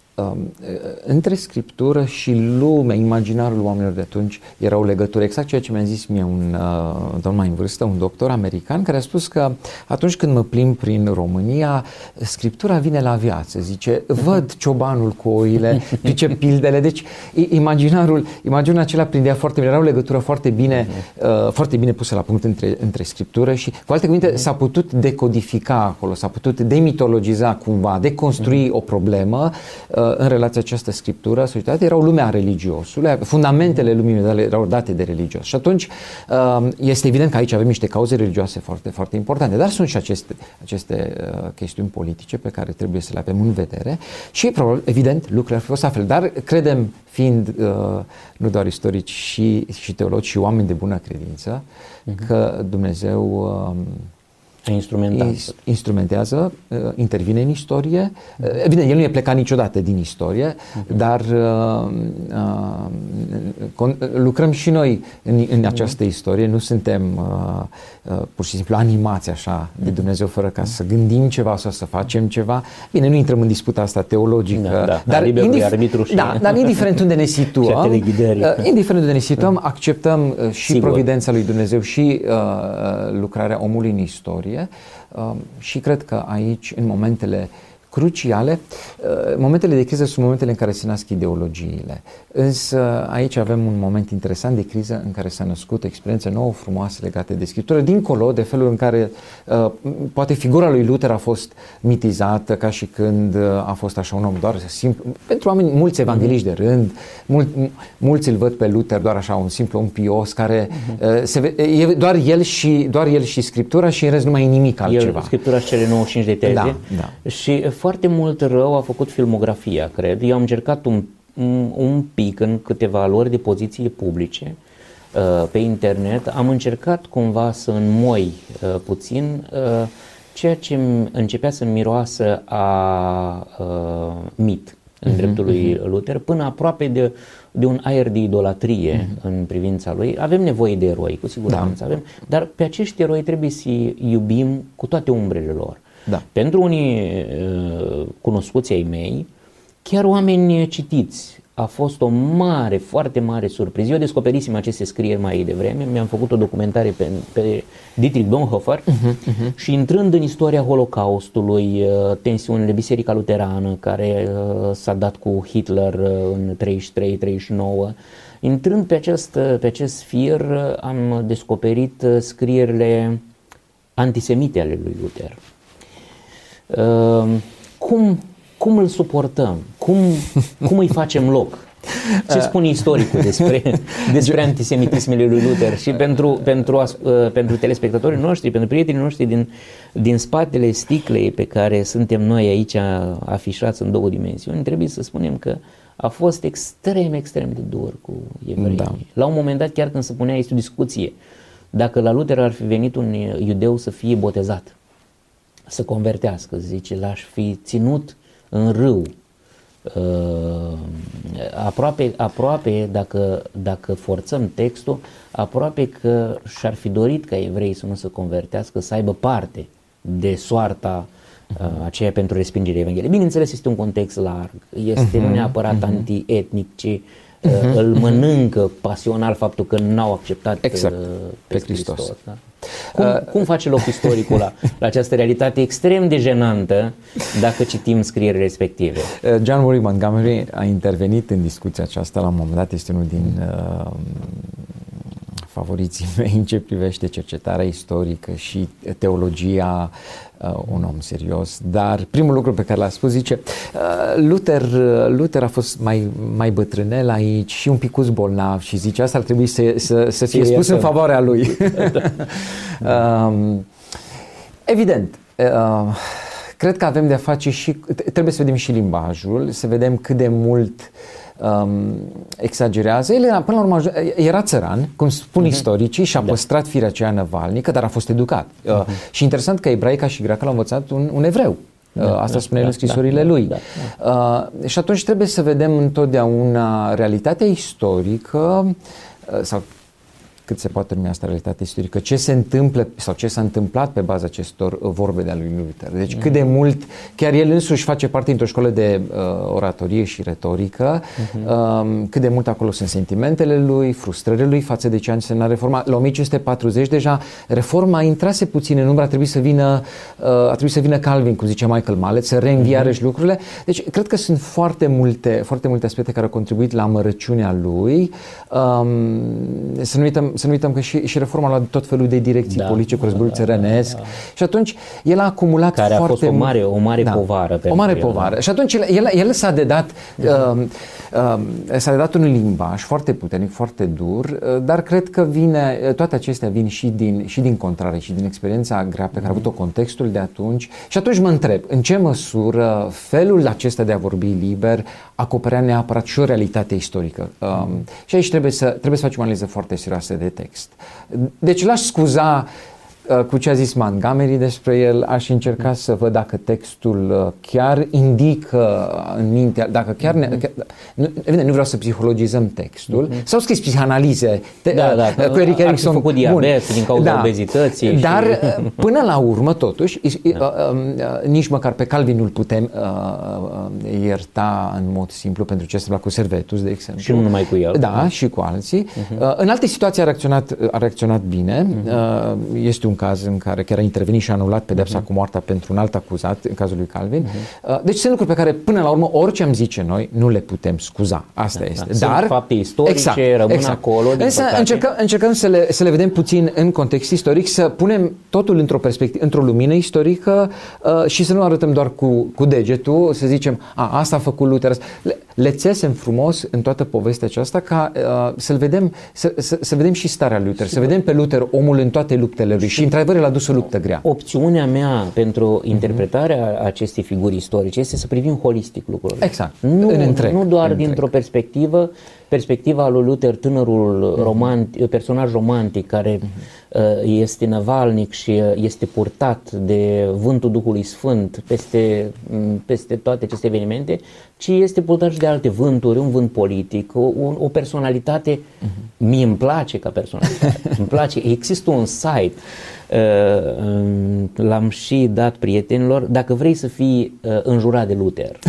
între scriptură și lumea, imaginarul oamenilor de atunci era o legătură. Exact ceea ce mi-a zis mie un uh, domn mai în vârstă, un doctor american, care a spus că atunci când mă plimb prin România, scriptura vine la viață. Zice, văd ciobanul cu oile, pricep pildele. Deci imaginarul, imaginul acela prindea foarte bine. Era o legătură foarte bine, uh, foarte bine pusă la punct între, între scriptură și, cu alte cuvinte, s-a putut decodifica acolo, s-a putut demitologiza cumva, deconstrui o problemă uh, în relația această scriptură, societate, erau lumea religiosului, fundamentele lumii medievale erau date de religios. Și atunci este evident că aici avem niște cauze religioase foarte, foarte importante, dar sunt și aceste, aceste chestiuni politice pe care trebuie să le avem în vedere și, probabil, evident, lucrurile ar fi fost altfel. Dar credem, fiind nu doar istorici și, și teologi și oameni de bună credință, uh-huh. că Dumnezeu instrumentează. instrumentează, intervine în istorie. Evident, el nu e plecat niciodată din istorie, uh-huh. dar uh, uh, lucrăm și noi în, în această istorie, nu suntem uh, uh, pur și simplu animați așa de Dumnezeu fără ca să gândim ceva sau să facem ceva. Bine, nu intrăm în disputa asta teologică, da, da, dar, indif- și... da, dar indiferent unde ne situăm, uh, indiferent unde ne situăm, acceptăm uh, și Sigur. providența lui Dumnezeu și uh, lucrarea omului în istorie. Și cred că aici, în momentele cruciale, momentele de criză sunt momentele în care se nasc ideologiile. Însă aici avem un moment interesant de criză în care s-a născut o experiență nouă, frumoasă, legată de Scriptură, dincolo de felul în care uh, poate figura lui Luther a fost mitizată ca și când a fost așa un om doar simplu. Pentru oameni, mulți evangeliști de rând, mul, mulți îl văd pe Luther doar așa un simplu, un pios care uh, se, e doar el și doar el și Scriptura și în rest nu mai e nimic altceva. El, Scriptura își cere nouăzeci și cinci de teze da, da. și foarte mult rău a făcut filmografia, cred. Eu am încercat un, un pic în câteva lor de poziții publice uh, pe internet. Am încercat cumva să înmoi uh, puțin uh, ceea ce începea să miroasă a uh, mit în uh-huh, dreptul lui uh-huh. Luther, până aproape de, de un aer de idolatrie uh-huh. în privința lui. Avem nevoie de eroi, cu siguranță da. avem, dar pe acești eroi trebuie să-i iubim cu toate umbrele lor. Da. Pentru unii uh, cunoscuți ai mei, chiar oameni citiți, a fost o mare, foarte mare surpriză. Eu descoperisem aceste scrieri mai devreme, mi-am făcut o documentare pe, pe Dietrich Bonhoeffer uh-huh, uh-huh. și intrând în istoria Holocaustului, uh, tensiunile, Biserica Luterană care uh, s-a dat cu Hitler uh, în treizeci și trei treizeci și nouă, intrând pe acest, pe acest fir, uh, am descoperit uh, scrierile antisemite ale lui Luther. Uh, cum, cum îl suportăm? Cum, cum îi facem loc? Ce spune istoricul despre, despre antisemitismele lui Luther? Și pentru, pentru, pentru telespectatorii noștri, pentru prietenii noștri din, din spatele sticlei pe care suntem noi aici afișați în două dimensiuni, trebuie să spunem că a fost extrem, extrem de dur cu evreii. Da. La un moment dat, chiar când se punea, este o discuție, dacă la Luther ar fi venit un iudeu să fie botezat, să convertească, zice, l-aș fi ținut în râu. Uh, aproape, aproape dacă, dacă forțăm textul, aproape că și-ar fi dorit ca evreii să nu se convertească, să aibă parte de soarta uh, aceea pentru respingerea Evangheliei. Bineînțeles, este un context larg, este uh-huh, nu neapărat uh-huh. anti-etnic, ci uh, uh-huh. îl mănâncă pasional faptul că n-au acceptat exact. uh, pe, pe Hristos. Hristos da? Cum, uh, cum face loc istoricul la, la această realitate extrem de jenantă dacă citim scrierile respective? John Murray Montgomery a intervenit în discuția aceasta la un moment dat, este unul din uh, favoriții mei în ce privește cercetarea istorică și teologia, uh, un om serios, dar primul lucru pe care l-a spus zice uh, Luther, Luther a fost mai, mai bătrânel aici și un picuț bolnav și zice asta ar trebui să, să, să fie spus în favoarea lui. uh, evident, uh, cred că avem de-a face și, trebuie să vedem și limbajul, să vedem cât de mult Um, exagerează. El era, până la urmă, era țăran, cum spun uh-huh. istoricii, și a da. păstrat firea aceea năvalnică, dar a fost educat. Uh-huh. Uh, și interesant că ebraica și greaca l-au învățat un, un evreu. Da, uh, asta da, spune da, în scrisorile da, lui. Da, da. Uh, și atunci trebuie să vedem întotdeauna realitatea istorică uh, sau cât se poate numi asta realitate istorică, ce se întâmplă sau ce s-a întâmplat pe baza acestor vorbe de-a lui Luther. Deci uh-huh. cât de mult, chiar el însuși face parte dintr-o școală de uh, oratorie și retorică, uh-huh. uh, cât de mult acolo sunt sentimentele lui, frustrările lui față de ce a însemnat reforma. La o mie cinci sute patruzeci deja reforma intrase puțin în umbră, a trebuit să vină, uh, a trebuit să vină Calvin, cum zice Michael Mallet, să reînvia uh-huh. lucrurile. Deci cred că sunt foarte multe, foarte multe aspecte care au contribuit la amărăciunea lui. Um, să nu uităm Să nu uităm că și, și reforma a luat tot felul de direcții da, politice cu războiul da, țărănesc da, da. și atunci el a acumulat care foarte... a fost o mare, o mare da, povară. O mare el, povară. Da. Și atunci el, el, el s-a dedat, uh, uh, s-a dedat un limbaj foarte puternic, foarte dur, uh, dar cred că vine, toate acestea vin și din, și din contrare și din experiența grea pe care a avut-o contextul de atunci. Și atunci mă întreb, în ce măsură felul acesta de a vorbi liber acoperea neapărat și o realitate istorică. Uh, mm. Și aici trebuie să, trebuie să facem o analiză foarte serioasă de text. Deci l-aș scuza uh, cu ce a zis Montgomery despre el, aș încerca să văd dacă textul uh, chiar indică în mintea, dacă chiar, ne, chiar nu, evident, nu vreau să psihologizăm textul, mm-hmm. s-au scris psihanalize te, da, da, uh, cu Eric Erikson, făcut diabet din cauza da, obezității dar și... până la urmă totuși da. uh, uh, nici măcar pe Calvin nu-l putem uh, uh, ierta în mod simplu pentru ce se întâmplă cu Servetus, de exemplu. Și nu numai cu el. Da, și cu alții. Uh-huh. Uh, în alte situații a reacționat, a reacționat bine. Uh-huh. Uh, este un caz în care chiar a intervenit și a anulat pedepsa uh-huh. cu moartea pentru un alt acuzat, în cazul lui Calvin. Uh-huh. Uh, deci sunt lucruri pe care, până la urmă, orice am zice noi, nu le putem scuza. Asta da, este. Da. Dar sunt fapte istorice, exact, rămân exact. acolo. Însă încercăm, încercăm să, le, să le vedem puțin în context istoric, să punem totul într-o perspectivă, într-o lumină istorică uh, și să nu arătăm doar cu, cu degetul, să zicem, a, asta a făcut Luther. Le, le țesem frumos în toată povestea aceasta ca uh, să-l vedem, să, să, să vedem și starea lui Luther, să vedem pe Luther omul în toate luptele lui și într-adevăr el a dus o luptă grea. Opțiunea mea pentru interpretarea acestei figuri istorice este să privim holistic lucrurile. Exact. Nu, în întreg, nu doar în dintr-o întreg. perspectivă, perspectiva lui Luther, tânărul uh-huh. romantic, personaj romantic care uh-huh. este năvalnic și este purtat de vântul Duhului Sfânt peste, peste toate aceste evenimente, ci este purtat și de alte vânturi, un vânt politic, o, o personalitate, uh-huh. mie îmi place ca personalitate, îmi place, există un site, uh, l-am și dat prietenilor, dacă vrei să fii uh, înjurat de Luther.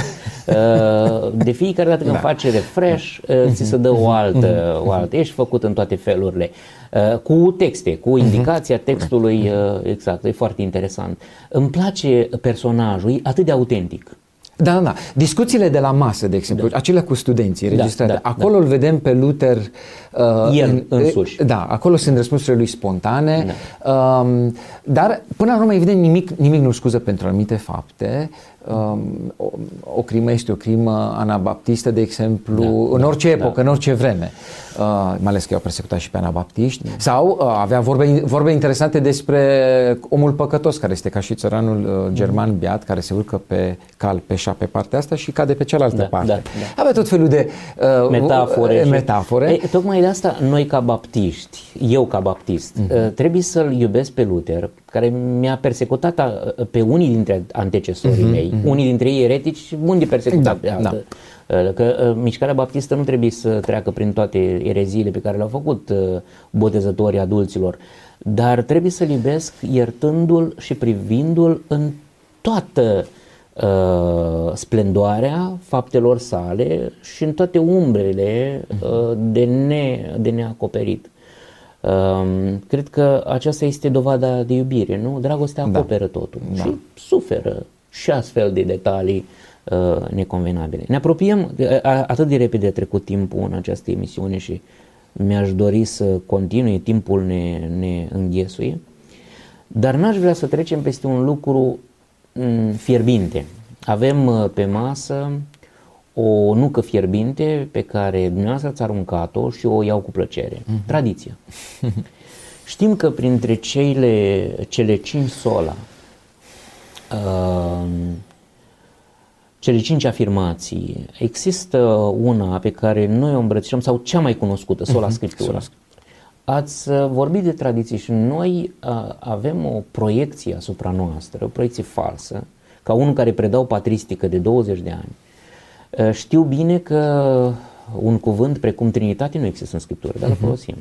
Uh, de fiecare dată când da. faci refresh, uh, ți se dă o altă, o altă, ești făcut în toate felurile, uh, cu texte, cu indicația textului, uh, exact, e foarte interesant. Îmi place personajul, e atât de autentic. Da, da, da. Discuțiile de la masă, de exemplu, da. acelea cu studenții registrate, da, da, acolo da. îl vedem pe Luther uh, el în, însuși. Da, acolo sunt răspunsurile lui spontane, da. um, dar până la urmă, evident, nimic, nimic nu scuză pentru anumite fapte. o, o crimă este o crimă anabaptistă, de exemplu, da, în orice da, epocă, da. în orice vreme. Uh, mai ales că i-au persecutat și pe anabaptiști. Mm. Sau uh, avea vorbe, vorbe interesante despre omul păcătos, care este ca și țăranul uh, german mm. beat, care se urcă pe cal peșa pe partea asta și cade pe cealaltă da, parte. Da, da. Avea tot felul de uh, metafore. metafore. Și, e, tocmai de asta noi ca baptiști, eu ca baptist, mm. uh, trebuie să-l iubesc pe Luther, care mi-a persecutat a, pe unii dintre antecesorii mm-hmm, mei, mm-hmm. unii dintre ei eretici, unii persecutat. Da, da. Că mișcarea baptistă nu trebuie să treacă prin toate ereziile pe care le-au făcut botezătorii adulților, dar trebuie să-l iubesc iertându-l și privindu-l în toată uh, splendoarea faptelor sale și în toate umbrele uh, de, ne, de neacoperit. Uh, cred că aceasta este dovada de iubire, nu? Dragostea acoperă da. totul da. și suferă și astfel de detalii neconvenabile. Ne apropiem, atât de repede a trecut timpul în această emisiune și mi-aș dori să continue, timpul ne, ne înghesuie, dar n-aș vrea să trecem peste un lucru fierbinte. Avem pe masă o nucă fierbinte pe care dumneavoastră ați aruncat-o și o iau cu plăcere. Uh-huh. Tradiția. Știm că printre cele, cele cinci sola uh, cele cinci afirmații, există una pe care noi o îmbrățișăm, sau cea mai cunoscută, sola uh-huh, Scriptura. Sola. Ați vorbit de tradiții și noi a, avem o proiecție asupra noastră, o proiecție falsă, ca unul care predau patristică de douăzeci de ani. Știu bine că un cuvânt precum Trinitate nu există în Scriptură, dar uh-huh. îl folosim.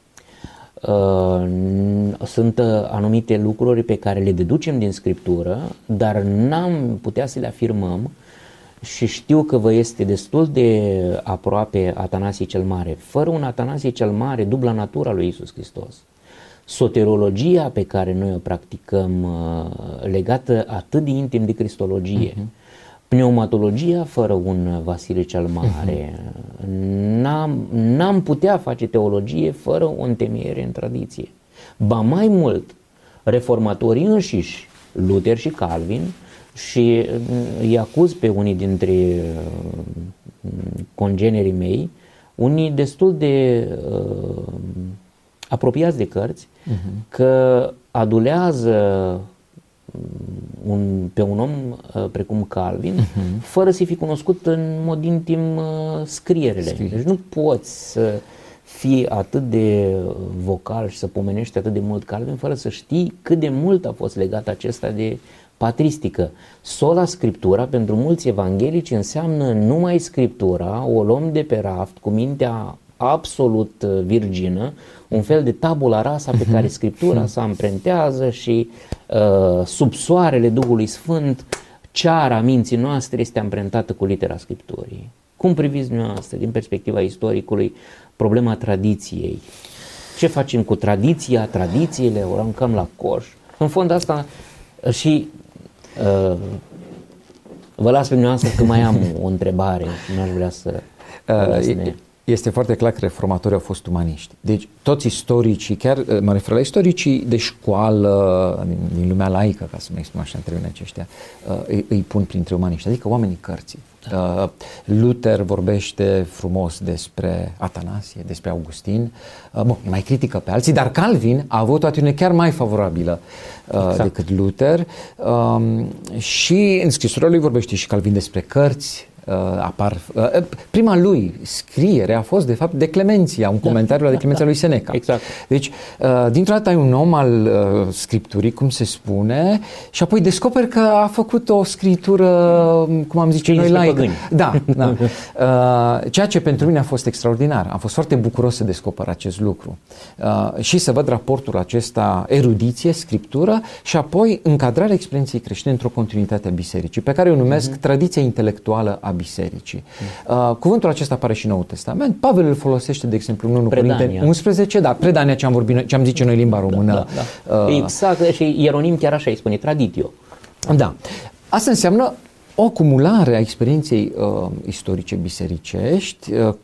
Sunt anumite lucruri pe care le deducem din Scriptură, dar n-am putea să le afirmăm. Și știu că vă este destul de aproape Atanasie cel Mare. Fără un Atanasie cel Mare, dubla natura lui Iisus Hristos, soterologia pe care noi o practicăm, legată atât de intim de cristologie, uh-huh. pneumatologia fără un Vasile cel Mare, uh-huh. n-am, n-am putea face teologie fără o întemeiere în tradiție. Ba mai mult, reformatorii înșiși, Luther și Calvin, și îi acuz pe unii dintre congenerii mei, unii destul de uh, apropiați de cărți, uh-huh. că adulează un, pe un om uh, precum Calvin, uh-huh. fără să fi cunoscut în mod intim uh, scrierele. Scrie. Deci nu poți să fii atât de vocal și să pomenești atât de mult Calvin fără să știi cât de mult a fost legat acesta de patristică. Sola Scriptura pentru mulți evanghelici înseamnă numai Scriptura, o luăm de pe raft cu mintea absolut virgină, un fel de tabula rasa pe care Scriptura se amprentează și uh, sub soarele Duhului Sfânt ceara minții noastre este amprentată cu litera Scripturii. Cum priviți dumneavoastră din perspectiva istoricului problema tradiției? Ce facem cu tradiția, tradițiile, o aruncăm la coș? În fond asta și uh, vă las pe dumneavoastră că mai am o întrebare și n-aș vrea să uh, ne... Este foarte clar că reformatorii au fost umaniști. Deci toți istoricii, chiar mă refer la istoricii de școală din, din lumea laică, ca să mă exprim așa în termeni aceștia, îi, îi pun printre umaniști, adică oamenii cărții. Da. Luther vorbește frumos despre Atanasie, despre Augustin, bun, mai critică pe alții, dar Calvin a avut o atitudine chiar mai favorabilă exact. decât Luther și în scrisoarea lui vorbește și Calvin despre cărți. Uh, apar, uh, prima lui scriere a fost de fapt de Clemenția, un comentariu da, la de Clemenția da, lui Seneca. Exact. Deci, uh, dintr-o dată ai un om al uh, Scripturii, cum se spune, și apoi descoperi că a făcut o scritură, cum am zice noi, laică. Da, da. Uh, ceea ce pentru mine a fost extraordinar. Am fost foarte bucuros să descoper acest lucru. Uh, și să văd raportul acesta, erudiție, scriptură și apoi încadrarea experienței creștine într-o continuitate a bisericii, pe care o numesc uh-huh. tradiția intelectuală a bisericii. Uh, cuvântul acesta apare și în Noul Testament. Pavel îl folosește, de exemplu, în unu Corinteni unsprezece, da, predania ce am vorbit, ce am zice noi limba română. Da, da, da. Uh, exact, și Ieronim chiar așa îi spune, traditio. Da. Asta înseamnă o acumulare a experienței uh, istorice bisericești uh,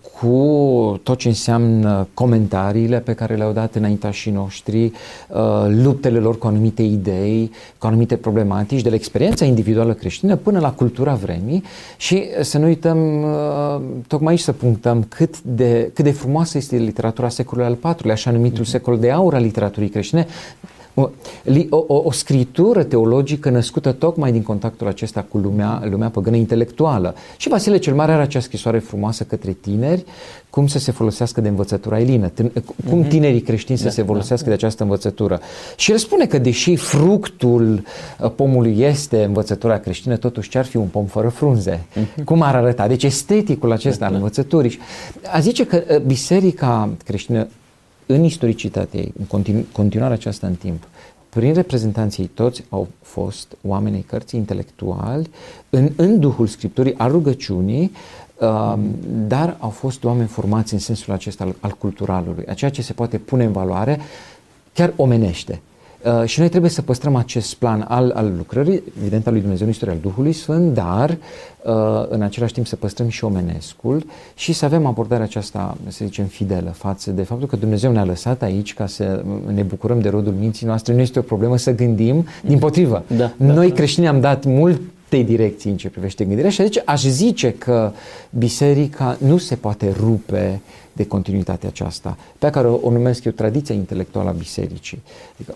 cu tot ce înseamnă comentariile pe care le-au dat înaintașii noștri, uh, luptele lor cu anumite idei, cu anumite problematici, de la experiența individuală creștină până la cultura vremii și să nu uităm, uh, tocmai aici să punctăm cât de, cât de frumoasă este literatura secolului al patrulea, așa numitul mm-hmm. secol de aur al literaturii creștine. O, o, o scritură teologică născută tocmai din contactul acesta cu lumea, lumea păgână intelectuală. Și Vasile cel Mare are acea scrisoare frumoasă către tineri, cum să se folosească de învățătura elină, cum tinerii creștini să da, se folosească da, da. de această învățătură. Și el spune că deși fructul pomului este învățătura creștină, totuși ce ar fi un pom fără frunze? Uh-huh. Cum ar arăta? Deci esteticul acesta al învățăturii. A zice că biserica creștină în istoricitatea ei, în continu- continuarea aceasta în timp, prin reprezentanții toți au fost oamenii cărții intelectuali, în, în duhul Scripturii, al rugăciunii, uh, dar au fost oameni formați în sensul acesta al, al culturalului, a ceea ce se poate pune în valoare chiar omenește. Uh, și noi trebuie să păstrăm acest plan al, al lucrării, evident al lui Dumnezeu în istoria al Duhului Sfânt, dar uh, în același timp să păstrăm și omenescul și să avem abordarea aceasta, să zicem, fidelă față de faptul că Dumnezeu ne-a lăsat aici ca să ne bucurăm de rodul minții noastre. Nu este o problemă să gândim, dimpotrivă. Da, noi da, creștini am dat multe direcții în ce privește gândirea și adică aș zice că biserica nu se poate rupe de continuitatea aceasta, pe care o, o numesc eu tradiția intelectuală a bisericii. Adică,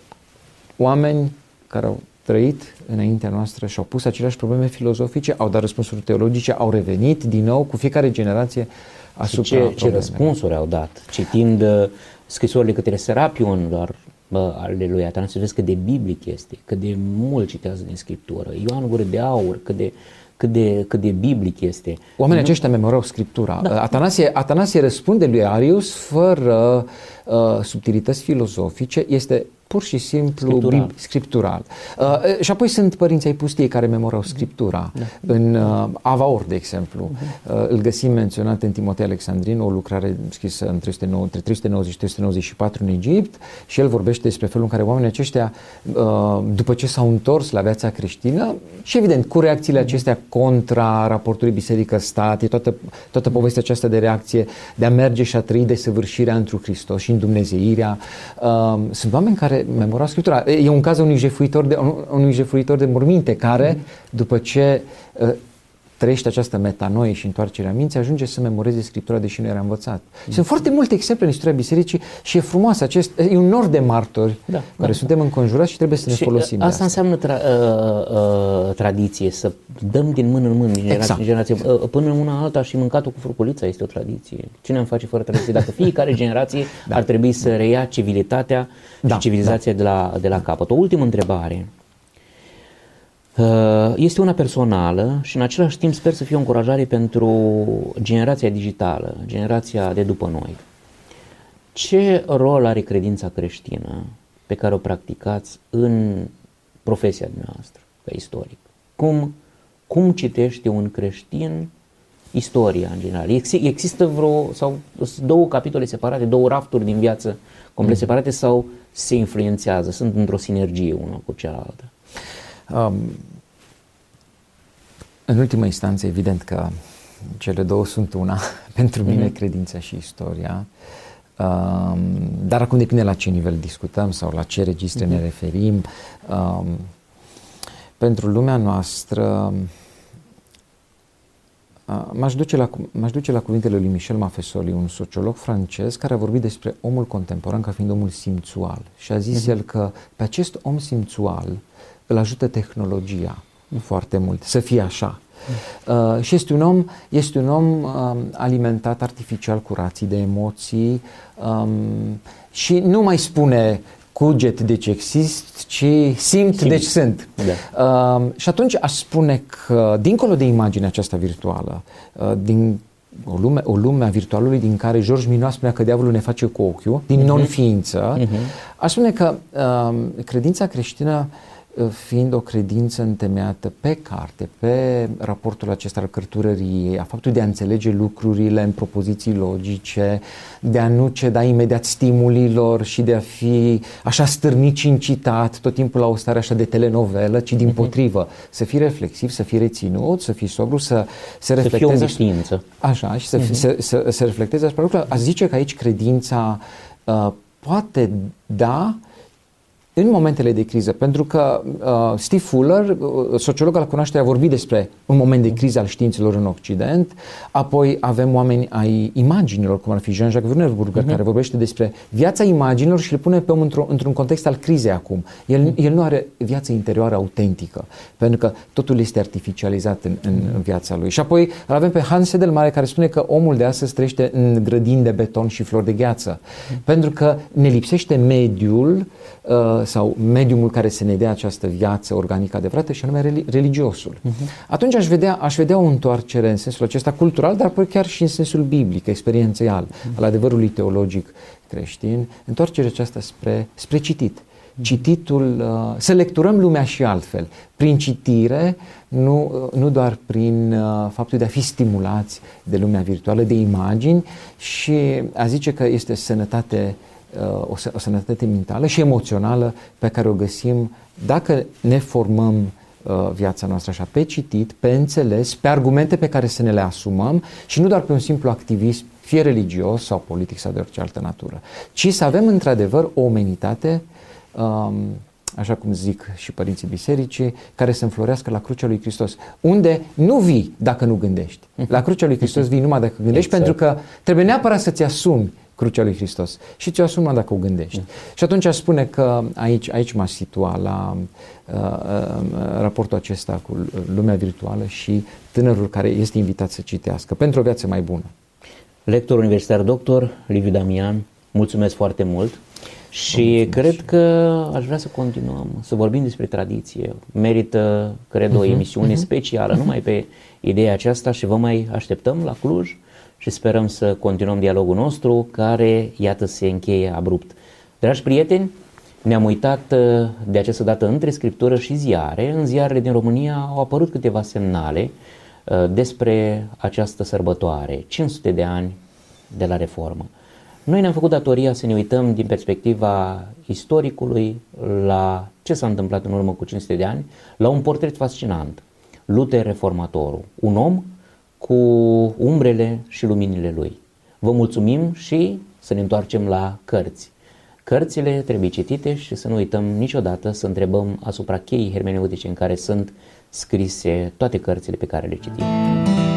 oameni care au trăit înaintea noastră și au pus aceleași probleme filozofice, au dat răspunsuri teologice, au revenit din nou cu fiecare generație asupra ce, ce răspunsuri au dat. Citind uh, scrisorile către Serapion, doar bă, ale lui Atanasie, vezi cât de biblic este, cât de mult citează din Scriptură. Ioan Gură de Aur, cât de, cât de, cât de biblic este. Oamenii nu? aceștia memorau Scriptura. Da. Atanasie, Atanasie răspunde lui Arius fără uh, subtilități filozofice, este pur și simplu scriptural. Bib- scriptural. Uh, și apoi sunt părinții ai pustiei care memorau Scriptura. Da. În uh, Avaor, de exemplu, uh-huh. uh, îl găsim menționat în Timotei Alexandrin, o lucrare scrisă între trei sute nouăzeci și trei sute nouăzeci și patru în Egipt, și el vorbește despre felul în care oamenii aceștia, uh, după ce s-au întors la viața creștină, și evident, cu reacțiile acestea contra raportului biserică-stat, e toată, toată povestea aceasta de reacție, de a merge și a trăi desăvârșirea întru Hristos și îndumnezeirea. Uh, sunt oameni care memora Scriptura. E un caz unui jefuitor de, unui jefuitor de morminte care, după ce uh, trăiește această metanoie și întoarcerea minții, ajunge să memoreze Scriptura deși nu era învățat. Mm. Sunt foarte multe exemple în istoria bisericii și e frumos acest, e un nor de martori da, care da. suntem înconjurați și trebuie să ne și folosim asta. Asta înseamnă tra, uh, uh, tradiție, să dăm din mână în mână, din generație exact. în generație. Uh, până în una alta și mâncatul cu furculița este o tradiție. Cine am face fără tradiție? Dacă fiecare generație da. ar trebui să reia civilitatea da, și civilizația da. de la, de la capăt. O ultimă întrebare. Este una personală și în același timp sper să fie o încurajare pentru generația digitală, generația de după noi. Ce rol are credința creștină pe care o practicați în profesia dumneavoastră ca istoric? Cum, cum citește un creștin istoria în general? Există vreo, sau două capitole separate, două rafturi din viață complet separate sau se influențează, sunt într-o sinergie una cu cealaltă? Um, în ultima instanță, evident că cele două sunt una, pentru mine, mm-hmm. credința și istoria, um, dar acum depinde la ce nivel discutăm sau la ce registre mm-hmm. ne referim. Um, pentru lumea noastră, uh, m-aș duce la, m-aș duce la cuvintele lui Michel Maffesoli, un sociolog francez care a vorbit despre omul contemporan ca fiind omul simțual și a zis mm-hmm. el că pe acest om simțual îl ajută tehnologia mm. foarte mult, să fie așa. Mm. Uh, și este un om, este un om um, alimentat artificial cu rații de emoții um, și nu mai spune cuget deci exist, ci simt, simt. deci sunt. Da. Uh, și atunci aș spune că, dincolo de imaginea aceasta virtuală, uh, din o lume, o lume a virtualului din care George Minois spunea că diavolul ne face cu ochiul, din uh-huh. non-ființă, uh-huh. aș spune că uh, credința creștină fiind o credință întemeiată pe carte, pe raportul acesta al cărturăriei, a faptului de a înțelege lucrurile în propoziții logice, de a nu ceda imediat stimulilor și de a fi așa stârnit și incitat tot timpul la o stare așa de telenovelă, ci dimpotrivă, să fii reflexiv, să fii reținut, să fii sobru, să se reflecteze. Să fie o știință. Așa, și să, uh-huh. să, să, să reflecteze asupra lucrurilor. Aș zice că aici credința uh, poate da în momentele de criză, pentru că uh, Steve Fuller, uh, sociolog al cunoașterii, a vorbit despre un moment de criză al științelor în Occident, apoi avem oameni ai imaginilor, cum ar fi Jean-Jacques Wernberger, uh-huh. care vorbește despre viața imaginilor și le pune pe om într-o, într-un context al crizei acum. El, uh-huh. el nu are viață interioară autentică, pentru că totul este artificializat în, în, în viața lui. Și apoi îl avem pe Hans Edelmare, care spune că omul de astăzi trăiește în grădini de beton și flori de gheață, uh-huh. pentru că ne lipsește mediul uh, sau mediumul care să ne dea această viață organică adevărată, și anume religiosul. Uh-huh. Atunci aș vedea, aș vedea o întoarcere în sensul acesta cultural, dar apoi chiar și în sensul biblic, experiențial, uh-huh. al adevărului teologic creștin, întoarcerea aceasta spre, spre citit. Uh-huh. Cititul, uh, să lecturăm lumea și altfel, prin citire, nu, nu doar prin uh, faptul de a fi stimulați de lumea virtuală, de imagini, și a zice că este sănătate O, o sănătate mentală și emoțională pe care o găsim dacă ne formăm uh, viața noastră așa, pe citit, pe înțeles, pe argumente pe care să ne le asumăm și nu doar pe un simplu activism, fie religios sau politic sau de orice altă natură, ci să avem într-adevăr o omenitate, um, așa cum zic și părinții bisericii, care să înflorească la crucea lui Hristos, unde nu vii dacă nu gândești. La crucea lui Hristos vii numai dacă gândești, exact. Pentru că trebuie neapărat să-ți asumi crucea lui Hristos și ți-o asumă dacă o gândești. Mm. Și atunci aș spune că aici, aici m-aș situa la uh, uh, raportul acesta cu lumea virtuală și tânărul care este invitat să citească pentru o viață mai bună. Lector universitar doctor Liviu Damian, mulțumesc foarte mult și cred că aș vrea să continuăm să vorbim despre tradiție. Merită, cred, uh-huh, o emisiune uh-huh. specială numai pe ideea aceasta și vă mai așteptăm la Cluj și sperăm să continuăm dialogul nostru, care, iată, se încheie abrupt. Dragi prieteni, ne-am uitat de această dată între Scriptură și ziare. În ziarele din România au apărut câteva semnale despre această sărbătoare, cinci sute de ani de la Reformă. Noi ne-am făcut datoria să ne uităm din perspectiva istoricului la ce s-a întâmplat în urmă cu cinci sute de ani, la un portret fascinant. Luther Reformatorul, un om cu umbrele și luminile lui. Vă mulțumim și să ne întoarcem la cărți. Cărțile trebuie citite și să nu uităm niciodată să întrebăm asupra cheii hermeneutice în care sunt scrise toate cărțile pe care le citim.